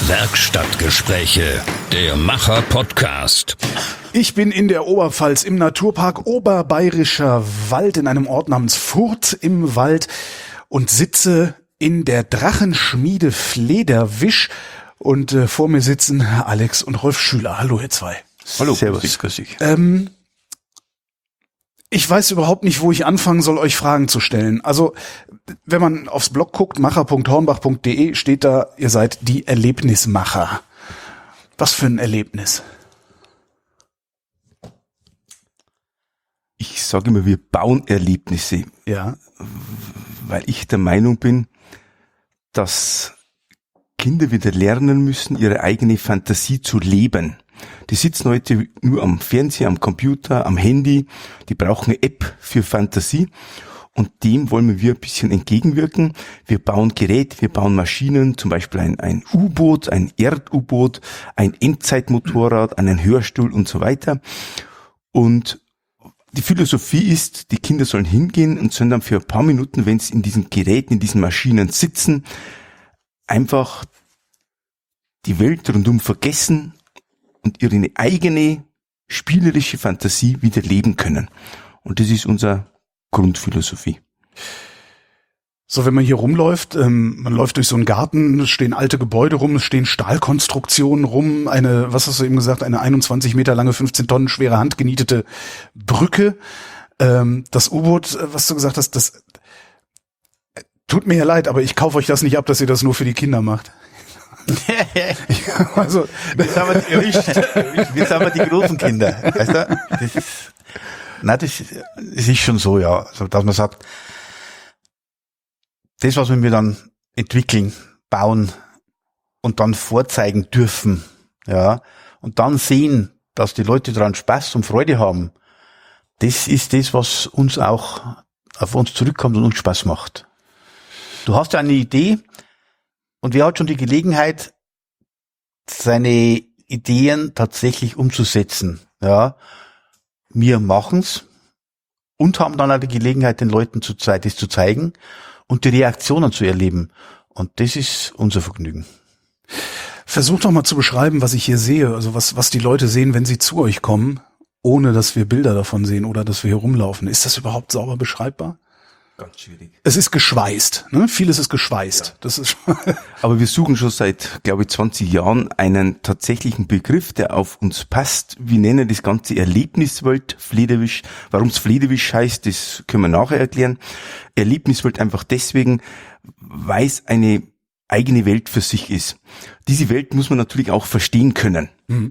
Werkstattgespräche, der Macher-Podcast. Ich bin in der Oberpfalz im Naturpark Oberbayerischer Wald in einem Ort namens Furth im Wald und sitze in der Drachenschmiede Flederwisch und vor mir sitzen Alex und Rolf Schüler. Hallo ihr zwei. Hallo, servus. grüß dich. Ich weiß überhaupt nicht, wo ich anfangen soll, euch Fragen zu stellen. Also, wenn man aufs Blog guckt, macher.hornbach.de, steht da, ihr seid die Erlebnismacher. Was für ein Erlebnis? Ich sage immer, wir bauen Erlebnisse, Ja. weil ich der Meinung bin, dass Kinder wieder lernen müssen, ihre eigene Fantasie zu leben. Die sitzen heute nur am Fernseher, am Computer, am Handy. Die brauchen eine App für Fantasie. Und dem wollen wir ein bisschen entgegenwirken. Wir bauen Geräte, wir bauen Maschinen, zum Beispiel ein U-Boot, ein Erd-U-Boot, ein Endzeitmotorrad, einen Hörstuhl und so weiter. Und die Philosophie ist, die Kinder sollen hingehen und sollen dann für ein paar Minuten, wenn sie in diesen Geräten, in diesen Maschinen sitzen, einfach die Welt rundum vergessen und ihre eigene spielerische Fantasie wieder leben können. Und das ist unsere Grundphilosophie. So, wenn man hier rumläuft, man läuft durch so einen Garten, es stehen alte Gebäude rum, es stehen Stahlkonstruktionen rum, was hast du eben gesagt, eine 21 Meter lange, 15 Tonnen schwere handgenietete Brücke. Das U-Boot, was du gesagt hast, das tut mir ja leid, aber ich kaufe euch das nicht ab, dass ihr das nur für die Kinder macht. Also, jetzt haben wir die großen Kinder. Weißt du? Das ist schon so, ja. Also, dass man sagt, das, was wir dann entwickeln, bauen und dann vorzeigen dürfen, ja, und dann sehen, dass die Leute daran Spaß und Freude haben, das ist das, was uns auch auf uns zurückkommt und uns Spaß macht. Du hast ja eine Idee, und wer hat schon die Gelegenheit, seine Ideen tatsächlich umzusetzen? Ja, wir machen's und haben dann auch die Gelegenheit, den Leuten das zu zeigen und die Reaktionen zu erleben. Und das ist unser Vergnügen. Versucht doch mal zu beschreiben, was ich hier sehe, also was die Leute sehen, wenn sie zu euch kommen, ohne dass wir Bilder davon sehen oder dass wir hier rumlaufen. Ist das überhaupt sauber beschreibbar? Ganz schwierig. Es ist geschweißt, ne? Vieles ist geschweißt. Ja. Das ist Aber wir suchen schon seit, glaube ich, 20 Jahren einen tatsächlichen Begriff, der auf uns passt. Wir nennen das Ganze Erlebniswelt Flederwisch. Warum es Flederwisch heißt, das können wir nachher erklären. Erlebniswelt einfach deswegen, weil es eine eigene Welt für sich ist. Diese Welt muss man natürlich auch verstehen können. Mhm.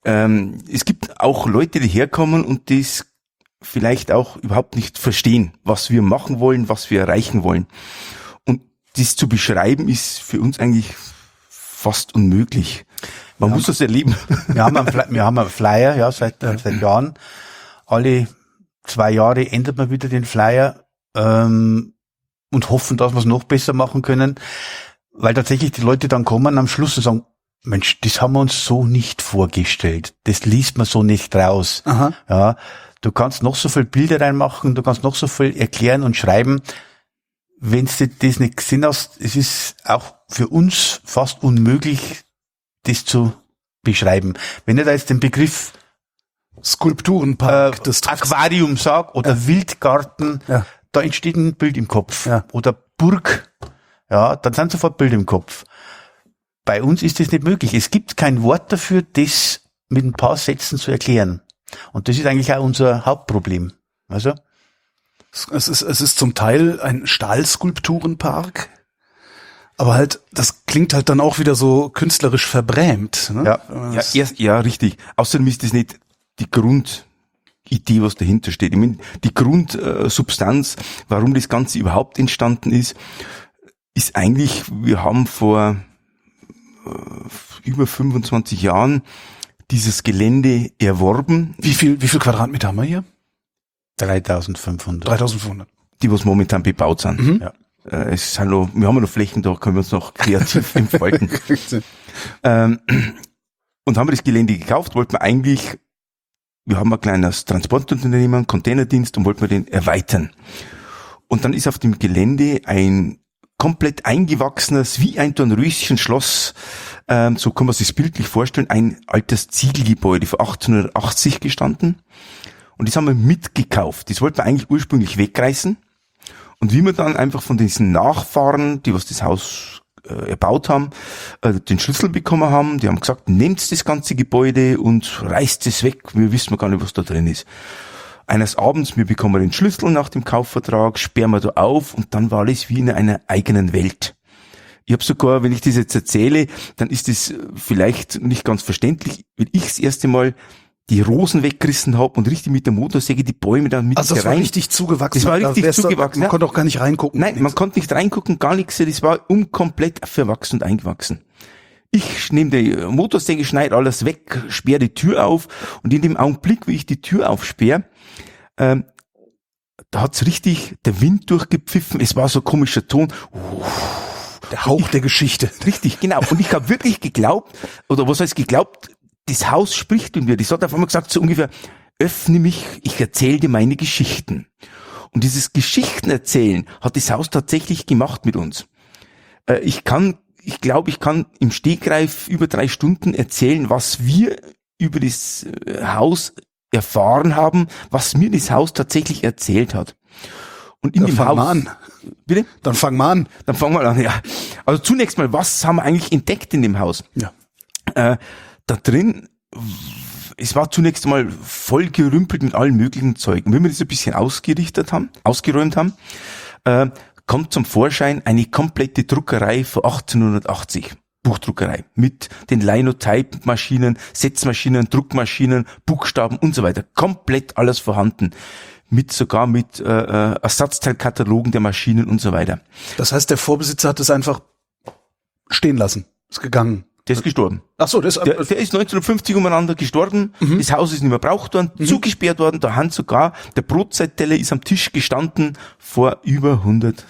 Es gibt auch Leute, die herkommen und das vielleicht auch überhaupt nicht verstehen, was wir machen wollen, was wir erreichen wollen. Und das zu beschreiben ist für uns eigentlich fast unmöglich. Man muss das erleben. Wir haben einen Flyer, ja, seit Jahren. Alle 2 Jahre ändert man wieder den Flyer und hoffen, dass wir es noch besser machen können, weil tatsächlich die Leute dann kommen am Schluss und sagen, Mensch, das haben wir uns so nicht vorgestellt. Das liest man so nicht raus. Aha. Ja. Du kannst noch so viel Bilder reinmachen, du kannst noch so viel erklären und schreiben. Wenn du das nicht gesehen hast, es ist auch für uns fast unmöglich, das zu beschreiben. Wenn ich da jetzt den Begriff Skulpturenpark, Aquarium sag oder Wildgarten, da entsteht ein Bild im Kopf. Ja. Oder Burg, ja, dann sind sofort Bilder im Kopf. Bei uns ist das nicht möglich. Es gibt kein Wort dafür, das mit ein paar Sätzen zu erklären. Und das ist eigentlich auch unser Hauptproblem. Also es ist zum Teil ein Stahlskulpturenpark, aber halt, das klingt halt dann auch wieder so künstlerisch verbrämt. Ne? Ja, richtig. Außerdem ist das nicht die Grundidee, was dahinter steht. Ich meine, die Grundsubstanz, warum das Ganze überhaupt entstanden ist eigentlich, wir haben vor über 25 Jahren dieses Gelände erworben. Wie viel Quadratmeter haben wir hier? 3500. 3500. Die, was momentan bebaut sind. Mhm. Ja. Wir haben noch Flächen, da können wir uns noch kreativ entfalten. Und haben wir das Gelände gekauft, wollten wir eigentlich, wir haben ein kleines Transportunternehmen, Containerdienst und wollten wir den erweitern. Und dann ist auf dem Gelände ein komplett eingewachsenes, wie ein Dornröschenschloss, so kann man sich das bildlich vorstellen, ein altes Ziegelgebäude von 1880 gestanden. Und das haben wir mitgekauft. Das wollten wir eigentlich ursprünglich wegreißen. Und wie wir dann einfach von diesen Nachfahren, die was das Haus erbaut haben, den Schlüssel bekommen haben, die haben gesagt, nehmt das ganze Gebäude und reißt es weg, wir wissen gar nicht, was da drin ist. Eines Abends, wir bekommen den Schlüssel nach dem Kaufvertrag, sperren wir da auf und dann war alles wie in einer eigenen Welt. Ich habe sogar, wenn ich das jetzt erzähle, dann ist das vielleicht nicht ganz verständlich, wenn ich das erste Mal die Rosen weggerissen habe und richtig mit der Motorsäge die Bäume dann mit Also das war rein. richtig zugewachsen. Das war richtig zugewachsen. Man konnte auch gar nicht reingucken. Nein, man konnte nicht reingucken, gar nichts. Das war komplett verwachsen und eingewachsen. Ich nehme die Motorsäge, schneide alles weg, sperre die Tür auf und in dem Augenblick, wie ich die Tür aufsperre, da hat's richtig der Wind durchgepfiffen. Es war so ein komischer Ton. Der Hauch der Geschichte. Richtig, genau. Und ich habe wirklich geglaubt, oder was heißt geglaubt, das Haus spricht mit mir. Das hat auf einmal gesagt, so ungefähr, öffne mich, ich erzähle dir meine Geschichten. Und dieses Geschichtenerzählen hat das Haus tatsächlich gemacht mit uns. Ich glaube, ich kann im Stegreif über 3 Stunden erzählen, was wir über das Haus erfahren haben, was mir das Haus tatsächlich erzählt hat. Und in dem Haus. Mal an. Bitte? Dann fangen wir an. Dann fangen wir an, ja. Also zunächst mal, was haben wir eigentlich entdeckt in dem Haus? Ja. Da drin, es war zunächst mal voll gerümpelt mit allen möglichen Zeugen. Wenn wir das ein bisschen ausgeräumt haben, kommt zum Vorschein eine komplette Druckerei von 1880. Buchdruckerei. Mit den Linotype-Maschinen, Setzmaschinen, Druckmaschinen, Buchstaben und so weiter. Komplett alles vorhanden. Sogar mit Ersatzteilkatalogen der Maschinen und so weiter. Das heißt, der Vorbesitzer hat es einfach stehen lassen. Ist gegangen. Der ist gestorben. Ach so, Der ist 1950 umeinander gestorben. Das Haus ist nicht mehr braucht worden, zugesperrt worden. Da hat sogar der Brotzeitteller ist am Tisch gestanden vor über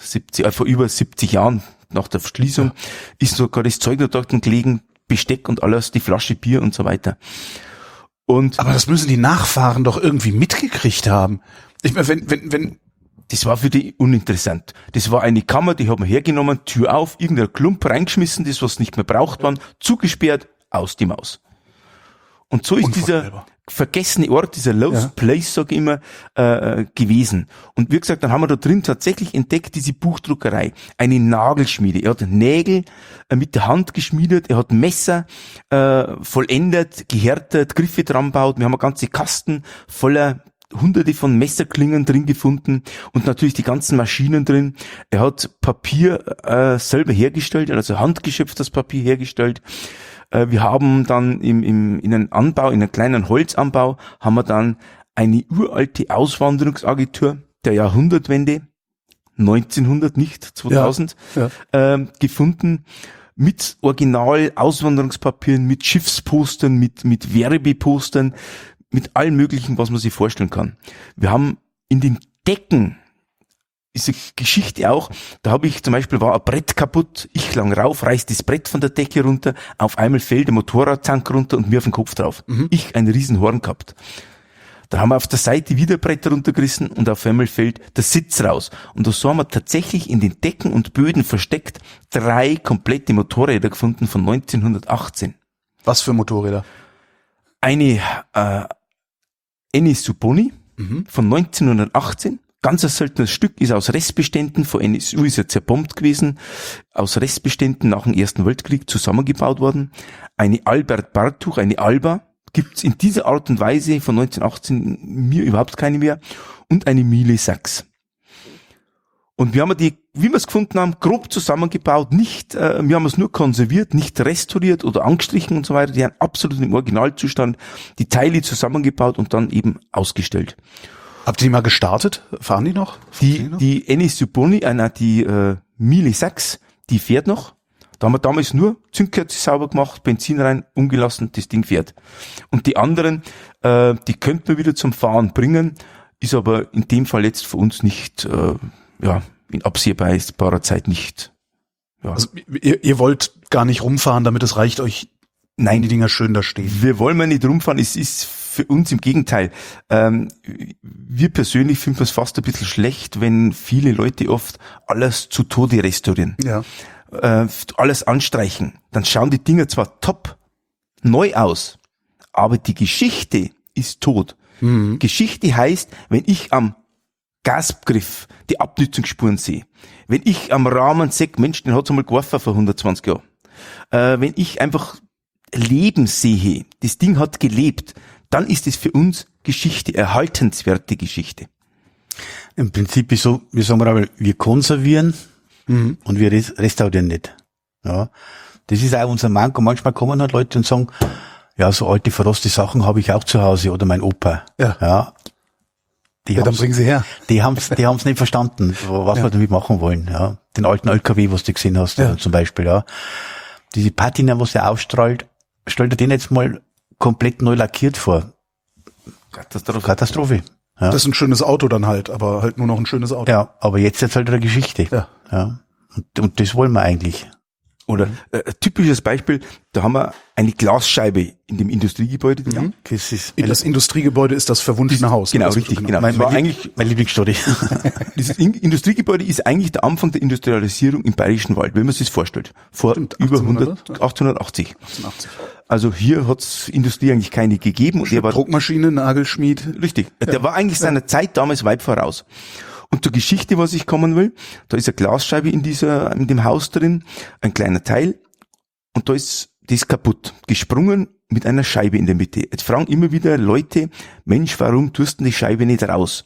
70 Jahren nach der Verschließung. Ist sogar das Zeug da dort gelegen, Besteck und alles, die Flasche Bier und so weiter. Aber das müssen die Nachfahren doch irgendwie mitgekriegt haben. Ich meine, wenn das war für die uninteressant. Das war eine Kammer, die haben wir hergenommen, Tür auf, irgendein Klump reingeschmissen, das was nicht mehr braucht war, zugesperrt, aus die Maus. Und so ist dieser vergessene Ort, dieser Lost Place, sag ich immer, gewesen. Und wie gesagt, dann haben wir da drin tatsächlich entdeckt, diese Buchdruckerei, eine Nagelschmiede. Er hat Nägel mit der Hand geschmiedet, er hat Messer vollendet, gehärtet, Griffe dran baut. Wir haben eine ganze Kasten voller Hunderte von Messerklingen drin gefunden und natürlich die ganzen Maschinen drin. Er hat Papier selber hergestellt, also handgeschöpftes Papier hergestellt. Wir haben dann in einem kleinen Holzanbau, haben wir dann eine uralte Auswanderungsagentur der Jahrhundertwende, 1900, nicht 2000, gefunden, mit Original Auswanderungspapieren, mit Schiffspostern, mit Werbepostern, mit allem Möglichen, was man sich vorstellen kann. Wir haben in den Decken, diese Geschichte auch, da habe ich zum Beispiel, war ein Brett kaputt, ich lang rauf, reiß das Brett von der Decke runter, auf einmal fällt der Motorradzank runter und mir auf den Kopf drauf. Ich ein Riesenhorn gehabt. Da haben wir auf der Seite wieder Bretter runtergerissen und auf einmal fällt der Sitz raus. Und so haben wir tatsächlich in den Decken und Böden versteckt 3 komplette Motorräder gefunden von 1918. Was für Motorräder? Eine NSU Boni von 1918, ganz ein seltenes Stück, ist aus Restbeständen von NSU, ist ja zerbombt gewesen, aus Restbeständen nach dem Ersten Weltkrieg zusammengebaut worden. Eine Albert Bartuch, eine Alba, gibt's in dieser Art und Weise von 1918 mir überhaupt keine mehr, und eine Miele Sachs. Und wir haben die, wie wir es gefunden haben, grob zusammengebaut, wir haben es nur konserviert, nicht restauriert oder angestrichen und so weiter, die haben absolut im Originalzustand die Teile zusammengebaut und dann eben ausgestellt. Habt ihr die mal gestartet? Fahren die noch? Die NSU Boni, die Miele Sachs, die fährt noch. Da haben wir damals nur Zündkerze sauber gemacht, Benzin rein, umgelassen, das Ding fährt. Und die anderen, die könnten wir wieder zum Fahren bringen, ist aber in dem Fall jetzt für uns nicht, in absehbarer Zeit nicht. Ja. Also ihr wollt gar nicht rumfahren, damit es reicht euch, nein, die Dinger schön da stehen. Wir wollen mal nicht rumfahren. Es ist für uns im Gegenteil. Wir persönlich finden es fast ein bisschen schlecht, wenn viele Leute oft alles zu Tode restaurieren. Ja. Alles anstreichen. Dann schauen die Dinger zwar top neu aus, aber die Geschichte ist tot. Geschichte heißt, wenn ich am Gasgriff die Abnützungsspuren sehe, wenn ich am Rahmen sehe, Mensch, den hat's einmal geworfen vor 120 Jahren, wenn ich einfach Leben sehe, das Ding hat gelebt, dann ist es für uns Geschichte, erhaltenswerte Geschichte. Im Prinzip ist so, wir sagen mal, wir konservieren und wir restaurieren nicht. Ja. Das ist auch unser Manko. Manchmal kommen halt Leute und sagen, ja, so alte verrostete Sachen habe ich auch zu Hause oder mein Opa. Ja. Dann bringen sie her. Die haben's nicht verstanden, was wir damit machen wollen. Ja. Den alten LKW, was du gesehen hast, zum Beispiel. Ja. Diese Patina, was er ausstrahlt, stell dir den jetzt mal komplett neu lackiert vor. Katastrophe. Ja. Das ist ein schönes Auto dann halt, aber halt nur noch ein schönes Auto. Ja, aber jetzt halt eine Geschichte. Ja. Und das wollen wir eigentlich. Oder typisches Beispiel, da haben wir eine Glasscheibe in dem Industriegebäude. Das Industriegebäude ist das verwundene Haus. Genau, richtig. Genau. Mein Lieblingsstory. Dieses Industriegebäude ist eigentlich der Anfang der Industrialisierung im Bayerischen Wald, wenn man sich das vorstellt. Vor über 1880. Also hier hat's Industrie eigentlich keine gegeben. Und Druckmaschine, Nagelschmied. Richtig. Der war eigentlich seiner Zeit damals weit voraus. Und zur Geschichte, was ich kommen will, da ist eine Glasscheibe in dem Haus drin, ein kleiner Teil, und da ist das kaputt, gesprungen mit einer Scheibe in der Mitte. Jetzt fragen immer wieder Leute, Mensch, warum tust du die Scheibe nicht raus?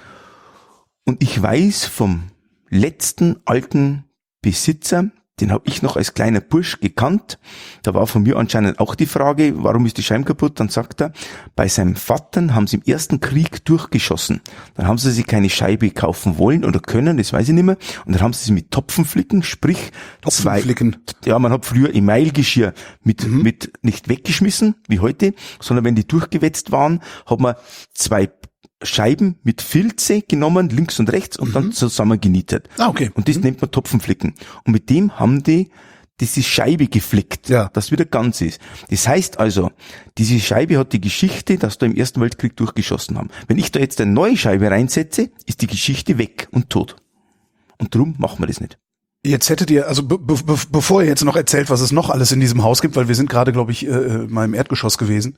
Und ich weiß vom letzten alten Besitzer, den habe ich noch als kleiner Bursch gekannt. Da war von mir anscheinend auch die Frage, warum ist die Scheibe kaputt? Dann sagt er, bei seinem Vater haben sie im Ersten Krieg durchgeschossen. Dann haben sie sich keine Scheibe kaufen wollen oder können, das weiß ich nicht mehr. Und dann haben sie mit Topfenflicken, sprich man hat früher Emailgeschirr mit nicht weggeschmissen, wie heute, sondern wenn die durchgewetzt waren, hat man 2 Scheiben mit Filze genommen, links und rechts, und dann zusammen genietet. Okay. Und das nennt man Topfenflicken. Und mit dem haben die diese Scheibe geflickt, dass wieder ganz ist. Das heißt also, diese Scheibe hat die Geschichte, dass da im Ersten Weltkrieg durchgeschossen haben. Wenn ich da jetzt eine neue Scheibe reinsetze, ist die Geschichte weg und tot. Und darum machen wir das nicht. Jetzt hättet ihr, also bevor ihr jetzt noch erzählt, was es noch alles in diesem Haus gibt, weil wir sind gerade, glaube ich, mal im Erdgeschoss gewesen,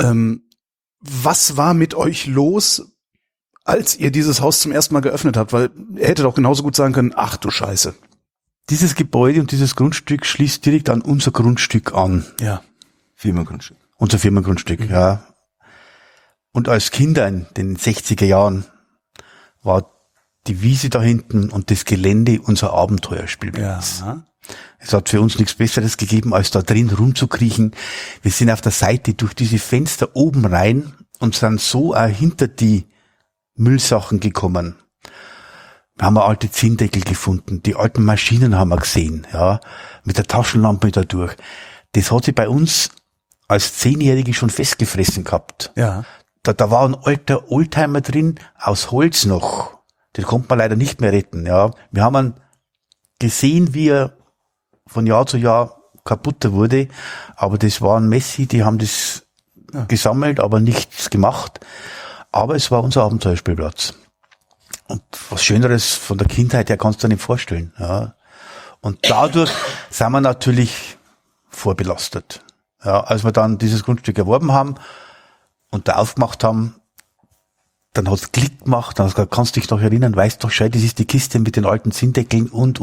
was war mit euch los, als ihr dieses Haus zum ersten Mal geöffnet habt? Weil ihr hättet auch genauso gut sagen können, ach du Scheiße. Dieses Gebäude und dieses Grundstück schließt direkt an unser Grundstück an. Ja. Firmengrundstück. Unser Firmengrundstück, ja. Und als Kinder in den 60er Jahren war die Wiese da hinten und das Gelände unser Abenteuerspielplatz. Ja. Es hat für uns nichts Besseres gegeben, als da drin rumzukriechen. Wir sind auf der Seite durch diese Fenster oben rein und sind so auch hinter die Müllsachen gekommen. Wir haben alte Zinndeckel gefunden, die alten Maschinen haben wir gesehen, ja, mit der Taschenlampe da durch. Das hat sich bei uns als 10-Jährige schon festgefressen gehabt. Ja. Da war ein alter Oldtimer drin, aus Holz noch. Den konnte man leider nicht mehr retten, ja. Wir haben ihn gesehen, wie er von Jahr zu Jahr kaputter wurde, aber das waren Messi, die haben das gesammelt, aber nichts gemacht. Aber es war unser Abenteuerspielplatz. Und was Schöneres von der Kindheit her kannst du dir nicht vorstellen, ja. Und dadurch sind wir natürlich vorbelastet. Ja, als wir dann dieses Grundstück erworben haben und da aufgemacht haben, dann hat's Klick gemacht, dann hast du gesagt, kannst dich noch erinnern, weißt doch schon, das ist die Kiste mit den alten Zinndeckeln und.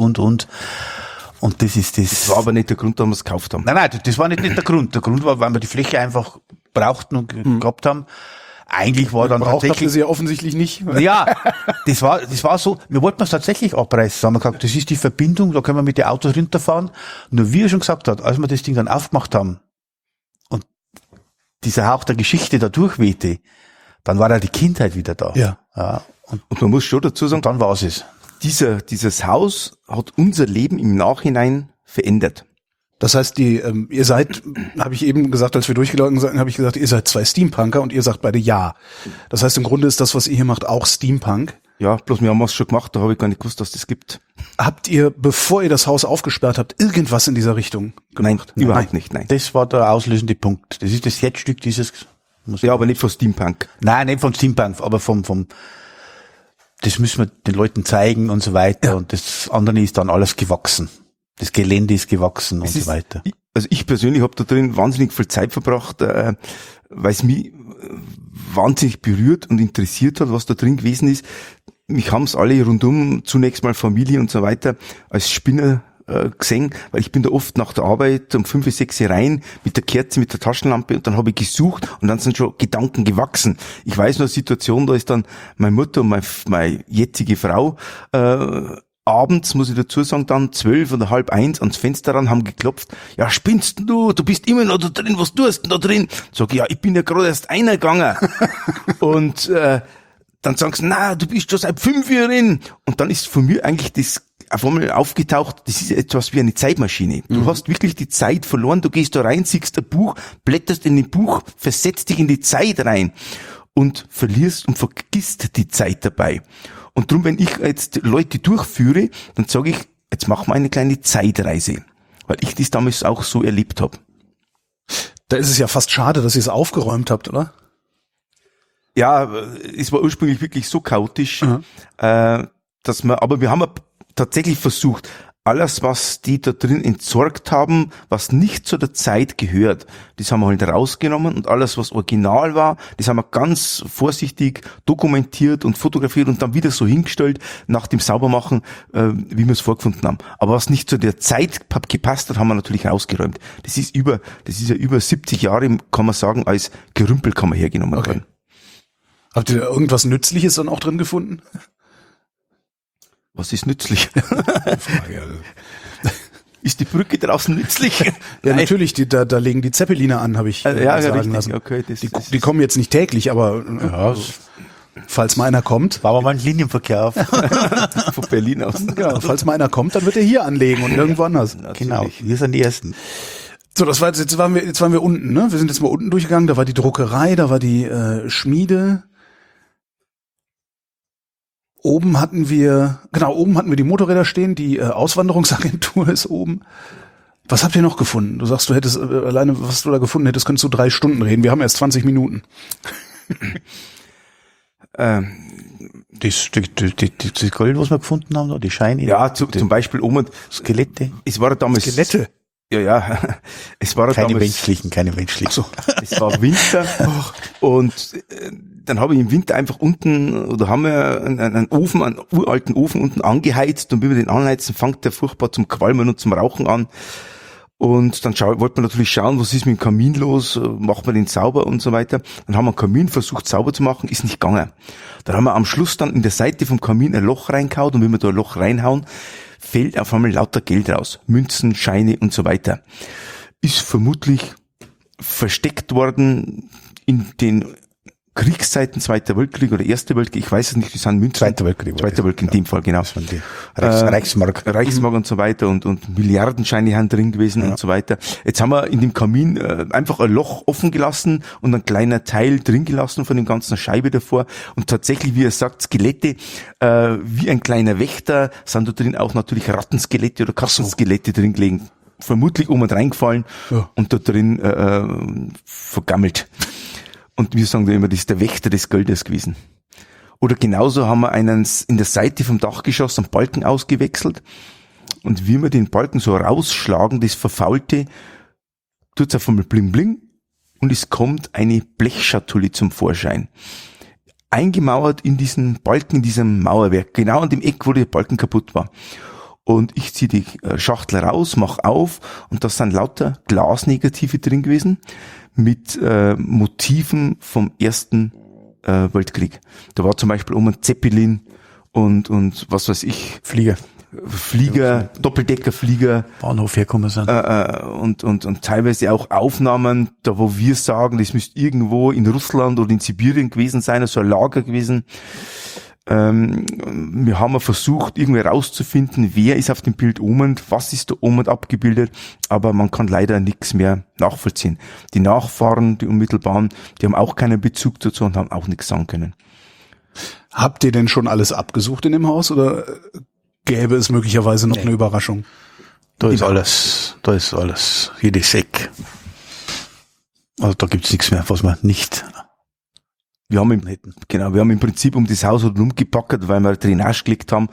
Und das ist das. Das war aber nicht der Grund, warum wir es gekauft haben. Nein, das war nicht der Grund. Der Grund war, weil wir die Fläche einfach brauchten und gehabt haben. Eigentlich war dann tatsächlich. Braucht sie ja offensichtlich nicht. Ja, das war so, wir wollten es tatsächlich abreißen. Haben wir gesagt, das ist die Verbindung, da können wir mit den Autos runterfahren. Nur wie er schon gesagt hat, als wir das Ding dann aufgemacht haben und dieser Hauch der Geschichte da durchwehte, dann war ja die Kindheit wieder da. Ja. Und man muss schon dazu sagen, dann war es. Dieses Haus hat unser Leben im Nachhinein verändert. Das heißt, ihr seid, habe ich eben gesagt, als wir durchgelaufen sind, habe ich gesagt, ihr seid 2 Steampunker und ihr sagt beide ja. Das heißt, im Grunde ist das, was ihr hier macht, auch Steampunk. Ja, bloß wir haben es schon gemacht, da habe ich gar nicht gewusst, dass das gibt. Habt ihr, bevor ihr das Haus aufgesperrt habt, irgendwas in dieser Richtung gemacht? Nein, überhaupt nicht, nein. Das war der auslösende Punkt. Das ist das Herzstück dieses Ja, aber nicht von Steampunk. Nein, nicht vom Steampunk, aber das müssen wir den Leuten zeigen und so weiter. Ja. Und das andere ist dann alles gewachsen. Das Gelände ist gewachsen und so weiter. Also ich persönlich habe da drin wahnsinnig viel Zeit verbracht, weil es mich wahnsinnig berührt und interessiert hat, was da drin gewesen ist. Mich haben es alle rundum, zunächst mal Familie und so weiter, als Spinner gesehen, weil ich bin da oft nach der Arbeit um 5, 6 rein mit der Kerze, mit der Taschenlampe und dann habe ich gesucht und dann sind schon Gedanken gewachsen. Ich weiß noch eine Situation, da ist dann meine Mutter und meine jetzige Frau abends, muss ich dazu sagen, dann 12 oder 12:30 ans Fenster ran, haben geklopft. Ja, spinnst du bist immer noch da drin, was tust denn da drin? Sag ich, ja, ich bin ja gerade erst eingegangen. Und dann sagen sie, na, du bist schon seit 5 Jahren drin. Und dann ist von mir eigentlich das auf einmal aufgetaucht, das ist etwas wie eine Zeitmaschine. Du hast wirklich die Zeit verloren, du gehst da rein, siehst ein Buch, blätterst in dem Buch, versetzt dich in die Zeit rein und verlierst und vergisst die Zeit dabei. Und darum, wenn ich jetzt Leute durchführe, dann sage ich, jetzt machen wir eine kleine Zeitreise, weil ich das damals auch so erlebt habe. Da ist es ja fast schade, dass ihr es aufgeräumt habt, oder? Ja, es war ursprünglich wirklich so chaotisch, dass aber wir haben tatsächlich versucht, alles, was die da drin entsorgt haben, was nicht zu der Zeit gehört, das haben wir halt rausgenommen und alles, was original war, das haben wir ganz vorsichtig dokumentiert und fotografiert und dann wieder so hingestellt nach dem Saubermachen, wie wir es vorgefunden haben. Aber was nicht zu der Zeit gepasst hat, haben wir natürlich rausgeräumt. Das ist ja über 70 Jahre, kann man sagen, als Gerümpel kann man hergenommen werden. Habt ihr da irgendwas Nützliches dann auch drin gefunden? Was ist nützlich? Ist die Brücke draußen nützlich? Ja, natürlich, da legen die Zeppeline an, habe ich sagen lassen. Okay, die kommen jetzt nicht täglich, aber falls mal einer kommt. War aber mal ein Linienverkehr auf. Von Berlin aus. Ja, falls mal einer kommt, dann wird er hier anlegen und irgendwo anders. Genau, wir sind die Ersten. So, das war jetzt waren wir unten, ne? Wir sind jetzt mal unten durchgegangen, da war die Druckerei, da war die Schmiede. Oben hatten wir die Motorräder stehen, die Auswanderungsagentur ist oben. Was habt ihr noch gefunden? Du sagst, du hättest alleine, was du da gefunden hättest, könntest du 3 Stunden reden. Wir haben erst 20 Minuten. Das Gold, was wir gefunden haben, die Scheine. Ja, zum Beispiel oben Skelette. Es war damals Skelette. Ja. Es war keine damals menschlichen. So. Es war Winter und dann habe ich im Winter einfach unten, oder haben wir einen uralten Ofen unten angeheizt und wie wir den anheizen, fängt der furchtbar zum Qualmen und zum Rauchen an. Und dann wollte man natürlich schauen, was ist mit dem Kamin los, macht man den sauber und so weiter. Dann haben wir einen Kamin versucht sauber zu machen, ist nicht gegangen. Dann haben wir am Schluss dann in der Seite vom Kamin ein Loch reingehauen und wenn wir da ein Loch reinhauen, fällt auf einmal lauter Geld raus. Münzen, Scheine und so weiter. Ist vermutlich versteckt worden in den Kriegszeiten, Zweiter Weltkrieg oder Erster Weltkrieg, ich weiß es nicht, die sind Münzen. Zweiter Weltkrieg in dem Fall, genau. Das waren die Reichsmark. Reichsmark und so weiter und Milliardenscheine haben drin gewesen und so weiter. Jetzt haben wir in dem Kamin einfach ein Loch offen gelassen und ein kleiner Teil drin gelassen von dem ganzen Scheibe davor und tatsächlich, wie er sagt, Skelette, wie ein kleiner Wächter, sind da drin auch natürlich Rattenskelette oder Kassenskelette drin gelegen. Vermutlich oben reingefallen und da drin vergammelt. Und wir sagen da immer, das ist der Wächter des Geldes gewesen. Oder genauso haben wir einen in der Seite vom Dachgeschoss einen Balken ausgewechselt. Und wie wir den Balken so rausschlagen, das Verfaulte, tut's auf einmal bling bling und es kommt eine Blechschatulle zum Vorschein. Eingemauert in diesen Balken, in diesem Mauerwerk, genau an dem Eck, wo der Balken kaputt war. Und ich ziehe die Schachtel raus, mach auf und da sind lauter Glasnegative drin gewesen mit Motiven vom Ersten Weltkrieg. Da war zum Beispiel ein Zeppelin und was weiß ich. Flieger, Doppeldeckerflieger. Bahnhof herkommen sind. Und teilweise auch Aufnahmen, da wo wir sagen, das müsste irgendwo in Russland oder in Sibirien gewesen sein, also ein Lager gewesen. Wir haben versucht, irgendwie rauszufinden, wer ist auf dem Bild oben, was ist da oben abgebildet, aber man kann leider nichts mehr nachvollziehen. Die Nachfahren, die Unmittelbaren, die haben auch keinen Bezug dazu und haben auch nichts sagen können. Habt ihr denn schon alles abgesucht in dem Haus oder gäbe es möglicherweise noch eine Überraschung? Da ist alles, jedes Eck. Also da gibt's nichts mehr, was wir nicht wir haben im Prinzip um das Haus rundum gepackert, weil wir eine Drainage gelegt haben.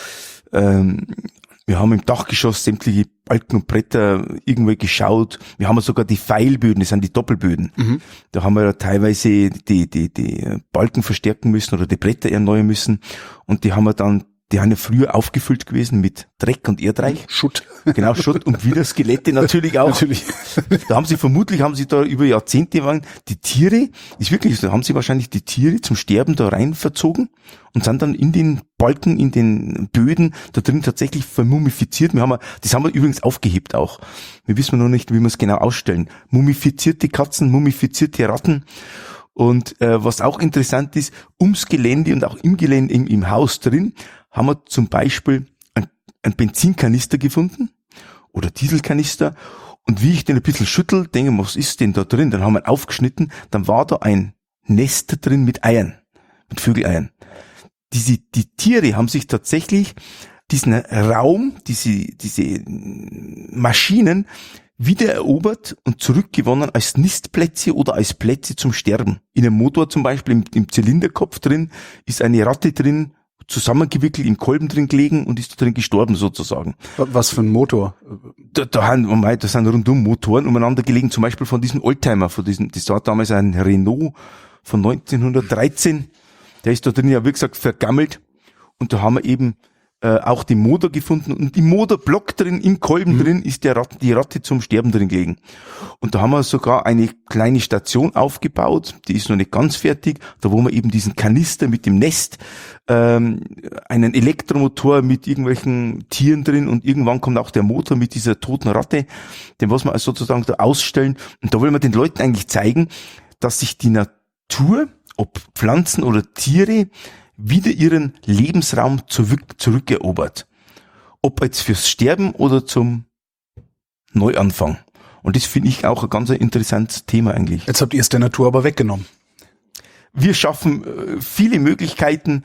Wir haben im Dachgeschoss sämtliche Balken und Bretter irgendwo geschaut. Wir haben sogar die Pfeilböden, das sind die Doppelböden. Da haben wir teilweise die Balken verstärken müssen oder die Bretter erneuern müssen. Und die haben ja früher aufgefüllt gewesen mit Dreck und Erdreich. Schutt. Genau, Schutt und wieder Skelette natürlich auch. Natürlich. Da haben sie da über Jahrzehnte lang die Tiere, ist wirklich so, haben sie wahrscheinlich die Tiere zum Sterben da rein verzogen und sind dann in den Balken, in den Böden da drin tatsächlich vermumifiziert. Das haben wir übrigens aufgehebt auch. Wir wissen noch nicht, wie wir es genau ausstellen. Mumifizierte Katzen, mumifizierte Ratten. Und was auch interessant ist, ums Gelände und auch im Gelände, im Haus drin, haben wir zum Beispiel ein Benzinkanister gefunden oder Dieselkanister. Und wie ich den ein bisschen schüttel, denke, was ist denn da drin? Dann haben wir ihn aufgeschnitten, dann war da ein Nest drin mit Eiern, mit Vögeleiern. Die Tiere haben sich tatsächlich diesen Raum, diese Maschinen wieder erobert und zurückgewonnen als Nistplätze oder als Plätze zum Sterben. In einem Motor zum Beispiel, im Zylinderkopf drin, ist eine Ratte drin, zusammengewickelt, im Kolben drin gelegen und ist drin gestorben sozusagen. Was für ein Motor? Da sind rundum Motoren umeinander gelegen, zum Beispiel von diesem Oldtimer, das war damals ein Renault von 1913, der ist da drin ja wie gesagt vergammelt und da haben wir eben auch den Motor gefunden und im Motorblock drin, im Kolben drin ist die Ratte zum Sterben drin gelegen. Und da haben wir sogar eine kleine Station aufgebaut, die ist noch nicht ganz fertig, da wo wir eben diesen Kanister mit dem Nest, einen Elektromotor mit irgendwelchen Tieren drin und irgendwann kommt auch der Motor mit dieser toten Ratte, den was wir also sozusagen da ausstellen. Und da wollen wir den Leuten eigentlich zeigen, dass sich die Natur, ob Pflanzen oder Tiere, wieder ihren Lebensraum zurückerobert. Ob jetzt fürs Sterben oder zum Neuanfang. Und das finde ich auch ein ganz interessantes Thema eigentlich. Jetzt habt ihr es der Natur aber weggenommen. Wir schaffen viele Möglichkeiten,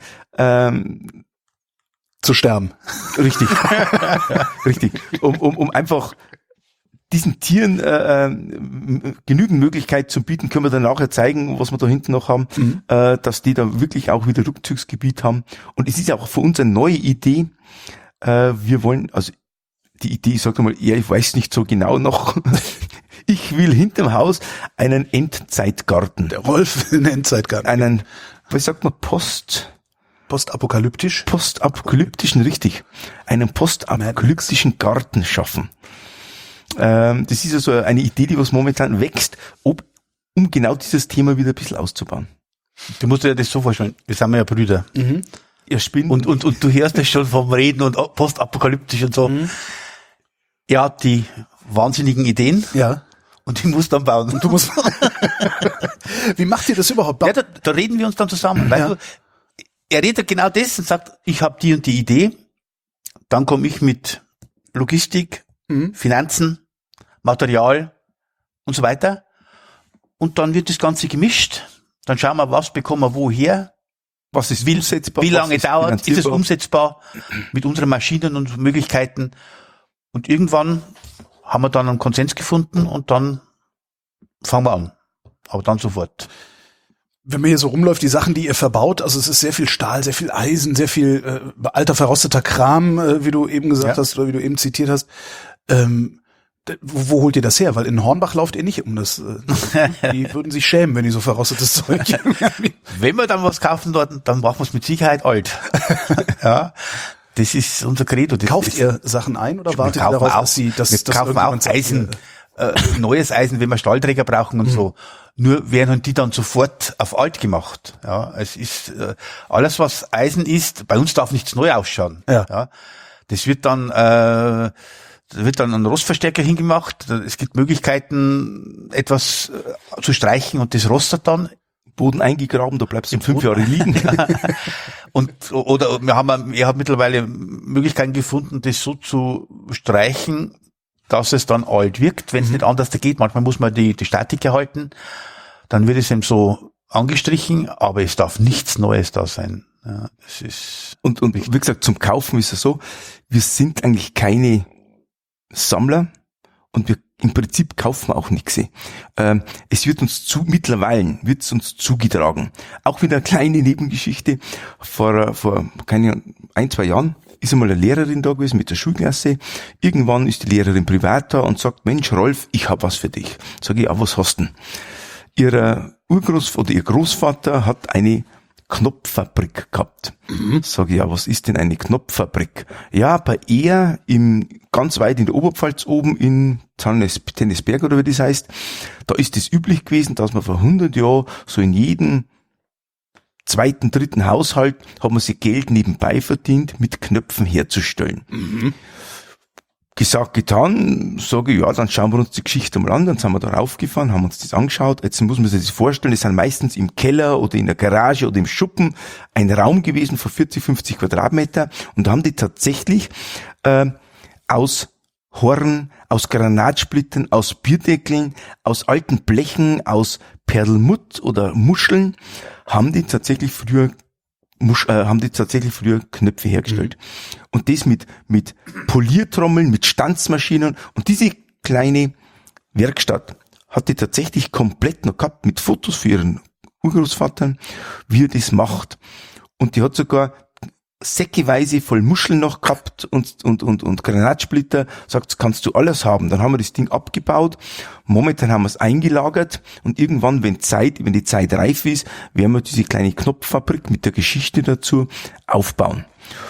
zu sterben. Richtig. Richtig. Um einfach diesen Tieren genügend Möglichkeit zu bieten, können wir dann nachher zeigen, was wir da hinten noch haben, dass die da wirklich auch wieder Rückzugsgebiet haben. Und es ist auch für uns eine neue Idee. Wir wollen, also die Idee, ich sage mal, ich weiß nicht so genau noch, ich will hinterm Haus einen Endzeitgarten. Der Rolf will einen Endzeitgarten. Was sagt man, Postapokalyptisch? Postapokalyptischen, richtig. Einen postapokalyptischen Garten schaffen. Das ist also eine Idee, die was momentan wächst, um genau dieses Thema wieder ein bisschen auszubauen. Du musst dir das so vorstellen, wir sind ja Brüder. Er spinnt. Und du hörst das schon vom Reden und postapokalyptisch und so. Er hat die wahnsinnigen Ideen. Ja. Und ich muss dann bauen. Und du musst. Wie macht ihr das überhaupt? Ja, da reden wir uns dann zusammen. Weißt du, er redet genau das und sagt, ich habe die und die Idee. Dann komme ich mit Logistik, Finanzen, Material und so weiter. Und dann wird das Ganze gemischt. Dann schauen wir, was bekommen wir woher. Was ist umsetzbar? Wie lange dauert? Ist es umsetzbar mit unseren Maschinen und Möglichkeiten? Und irgendwann haben wir dann einen Konsens gefunden und dann fangen wir an. Aber dann sofort. Wenn man hier so rumläuft, die Sachen, die ihr verbaut, also es ist sehr viel Stahl, sehr viel Eisen, sehr viel alter, verrosteter Kram, wie du eben gesagt hast oder wie du eben zitiert hast. Wo holt ihr das her? Weil in Hornbach lauft ihr nicht um das. Die würden sich schämen, wenn die so verrostetes Zeug. Wenn wir dann was kaufen dort, dann machen wir es mit Sicherheit alt. Ja, das ist unser Credo. Kauft ihr Sachen ein oder wartet ihr darauf, dass wir kaufen auch Eisen, neues Eisen, wenn wir Stahlträger brauchen und so. Nur werden die dann sofort auf alt gemacht. Ja, es ist alles, was Eisen ist. Bei uns darf nichts neu ausschauen. Ja, das wird dann ein Rostverstärker hingemacht. Es gibt Möglichkeiten, etwas zu streichen und das rostet dann. Boden eingegraben, da bleibst du 5 Jahre liegen. Oder wir haben mittlerweile Möglichkeiten gefunden, das so zu streichen, dass es dann alt wirkt, wenn es nicht anders geht. Manchmal muss man die Statik erhalten. Dann wird es eben so angestrichen, aber es darf nichts Neues da sein. Ja, das ist und wie gesagt, zum Kaufen ist es so, wir sind eigentlich keine Sammler und im Prinzip kaufen wir auch nichts. Es wird uns mittlerweile zugetragen. Auch wieder eine kleine Nebengeschichte. Vor keine 1-2 Jahren ist einmal eine Lehrerin da gewesen mit der Schulklasse. Irgendwann ist die Lehrerin privat da und sagt, Mensch, Rolf, ich hab was für dich. Sag ich, was hast du denn? Ihr Großvater hat eine Knopffabrik gehabt. Sag ich, was ist denn eine Knopffabrik? Ja, bei er ganz weit in der Oberpfalz oben in Tennisberg oder wie das heißt, da ist es üblich gewesen, dass man vor 100 Jahren so in jedem 2., 3. Haushalt hat man sich Geld nebenbei verdient, mit Knöpfen herzustellen. Gesagt, getan, sage ich, ja, dann schauen wir uns die Geschichte mal an, dann sind wir da raufgefahren, haben uns das angeschaut. Jetzt muss man sich das vorstellen, das sind meistens im Keller oder in der Garage oder im Schuppen ein Raum gewesen von 40, 50 Quadratmeter und da haben die tatsächlich aus Horn, aus Granatsplittern, aus Bierdeckeln, aus alten Blechen, aus Perlmutt oder Muscheln haben die tatsächlich früher Knöpfe hergestellt. Und das mit Poliertrommeln, mit Stanzmaschinen. Und diese kleine Werkstatt hat die tatsächlich komplett noch gehabt, mit Fotos für ihren Urgroßvater, wie er das macht. Und die hat sogar säckeweise voll Muscheln noch gehabt und Granatsplitter, sagt, kannst du alles haben. Dann haben wir das Ding abgebaut, momentan haben wir es eingelagert und irgendwann, wenn die Zeit reif ist, werden wir diese kleine Knopffabrik mit der Geschichte dazu aufbauen.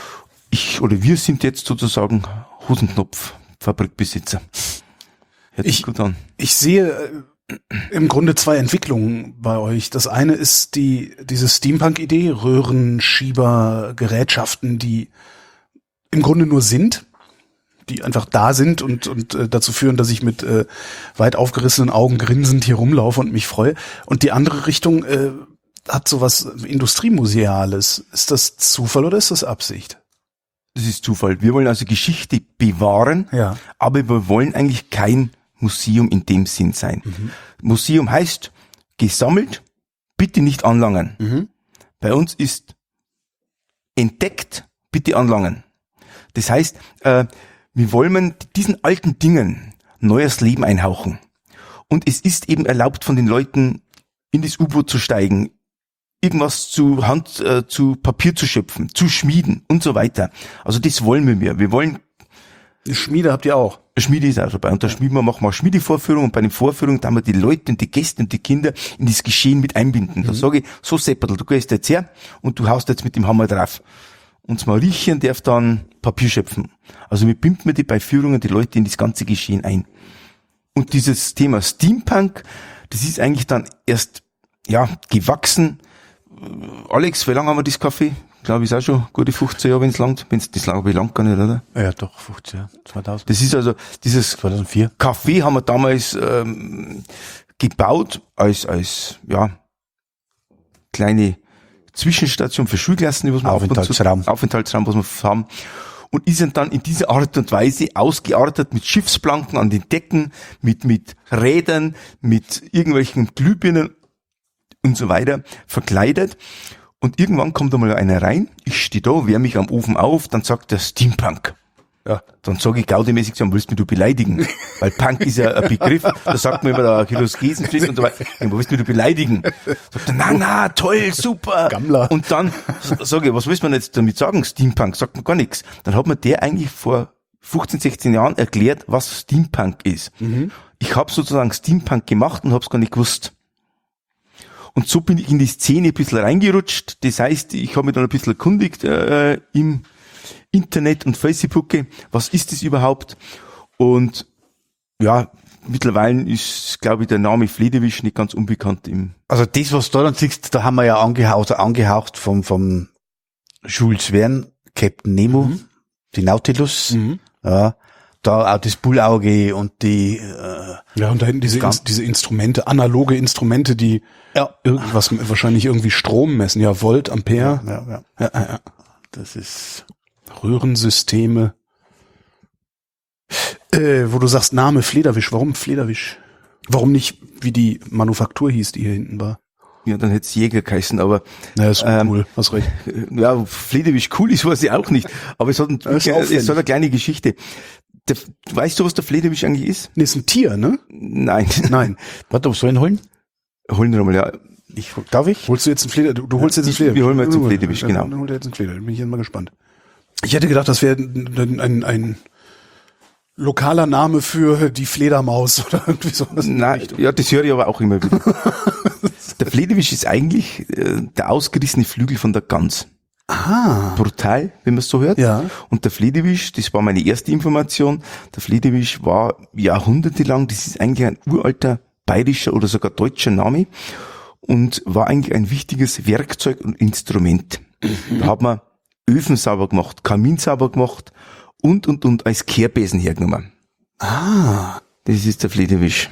Wir sind jetzt sozusagen Hosenknopffabrikbesitzer. Hört sich gut an. Ich sehe im Grunde 2 Entwicklungen bei euch. Das eine ist diese Steampunk-Idee, Röhrenschieber, Gerätschaften, die im Grunde nur sind, die einfach da sind und dazu führen, dass ich mit weit aufgerissenen Augen grinsend hier rumlaufe und mich freue. Und die andere Richtung hat sowas Industriemuseales. Ist das Zufall oder ist das Absicht? Das ist Zufall. Wir wollen also Geschichte bewahren, ja, aber wir wollen eigentlich kein Museum in dem Sinn sein. Museum heißt gesammelt, bitte nicht anlangen. Bei uns ist entdeckt, bitte anlangen. Das heißt, wir wollen diesen alten Dingen neues Leben einhauchen. Und es ist eben erlaubt von den Leuten, in das U-Boot zu steigen, irgendwas zu Papier zu schöpfen, zu schmieden und so weiter. Also das wollen wir. Wir wollen. Eine Schmiede habt ihr auch? Eine Schmiede ist auch dabei. Und da machen wir Schmiedevorführung und bei den Vorführungen da haben wir die Leute und die Gäste und die Kinder in das Geschehen mit einbinden. Da sage ich, so Sepperl, du gehst jetzt her und du haust jetzt mit dem Hammer drauf. Und das Mariechen darf dann Papier schöpfen. Also wir binden die bei Führungen die Leute in das ganze Geschehen ein. Und dieses Thema Steampunk, das ist eigentlich dann erst, gewachsen. Alex, wie lange haben wir das Café? Glaube ich, ist auch schon gute 15 Jahre, wenn es langt. Das langt gar nicht, oder? Ja, doch, 15 Jahre, 2000. Das ist also, dieses 2004. Café haben wir damals gebaut als kleine Zwischenstation für Schulklassen, was wir Aufenthaltsraum, was wir haben. Und ist dann in dieser Art und Weise ausgeartet mit Schiffsplanken an den Decken, mit Rädern, mit irgendwelchen Glühbirnen und so weiter verkleidet. Und irgendwann kommt einmal einer rein, ich stehe da, wärme mich am Ofen auf, dann sagt der Steampunk. Ja, dann sage ich gaudemäßig, willst du mich beleidigen? Weil Punk ist ja ein Begriff, da sagt man immer, da Chiroskesen steht und so weiter. Willst du mich beleidigen? Sagt er, na, toll, super. Gammler. Und dann sage ich, was willst man jetzt damit sagen, Steampunk? Sagt man gar nichts. Dann hat mir der eigentlich vor 15, 16 Jahren erklärt, was Steampunk ist. Ich habe sozusagen Steampunk gemacht und habe es gar nicht gewusst. Und so bin ich in die Szene ein bisschen reingerutscht. Das heißt, ich habe mich dann ein bisschen erkundigt im Internet und Facebook, was ist das überhaupt? Und ja, mittlerweile ist, glaube ich, der Name Flederwisch nicht ganz unbekannt Also das, was du da dann siehst, da haben wir ja angehaucht vom Jules Verne, Captain Nemo, die Nautilus, ja, da auch das Bullauge und die und da hinten diese Instrumente, analoge Instrumente, die irgendwas wahrscheinlich irgendwie Strom messen, Volt, Ampere. Ja. Das ist Röhrensysteme. Wo du sagst, Name Flederwisch, warum Flederwisch? Warum nicht, wie die Manufaktur hieß, die hier hinten war? Ja, dann hätte es Jäger geheißen, aber ist cool, hast recht. Ja, Flederwisch cool ist, weiß ich auch nicht. Aber es hat eine kleine Geschichte. Weißt du, was der Flederwisch eigentlich ist? Nee, ist ein Tier, ne? Nein. Nein. Warte, was soll ich ihn holen? Holen wir nochmal, ja. Darf ich? Holst du jetzt einen Fleder? Du holst jetzt einen Fleder. Wir holen jetzt einen Flederwisch, genau. Dann holt er jetzt einen Fleder. Bin ich jetzt mal gespannt. Ich hätte gedacht, das wäre ein lokaler Name für die Fledermaus oder irgendwie sowas. Nein, ja, das höre ich aber auch immer wieder. Der Flederwisch ist eigentlich der ausgerissene Flügel von der Gans. Ah. Brutal, wenn man es so hört. Ja. Und der Flederwisch, das war meine erste Information, der Flederwisch war jahrhundertelang, das ist eigentlich ein uralter bayerischer oder sogar deutscher Name und war eigentlich ein wichtiges Werkzeug und Instrument. Da hat man Öfen sauber gemacht, Kamin sauber gemacht und als Kehrbesen hergenommen. Ah. Das ist der Flederwisch.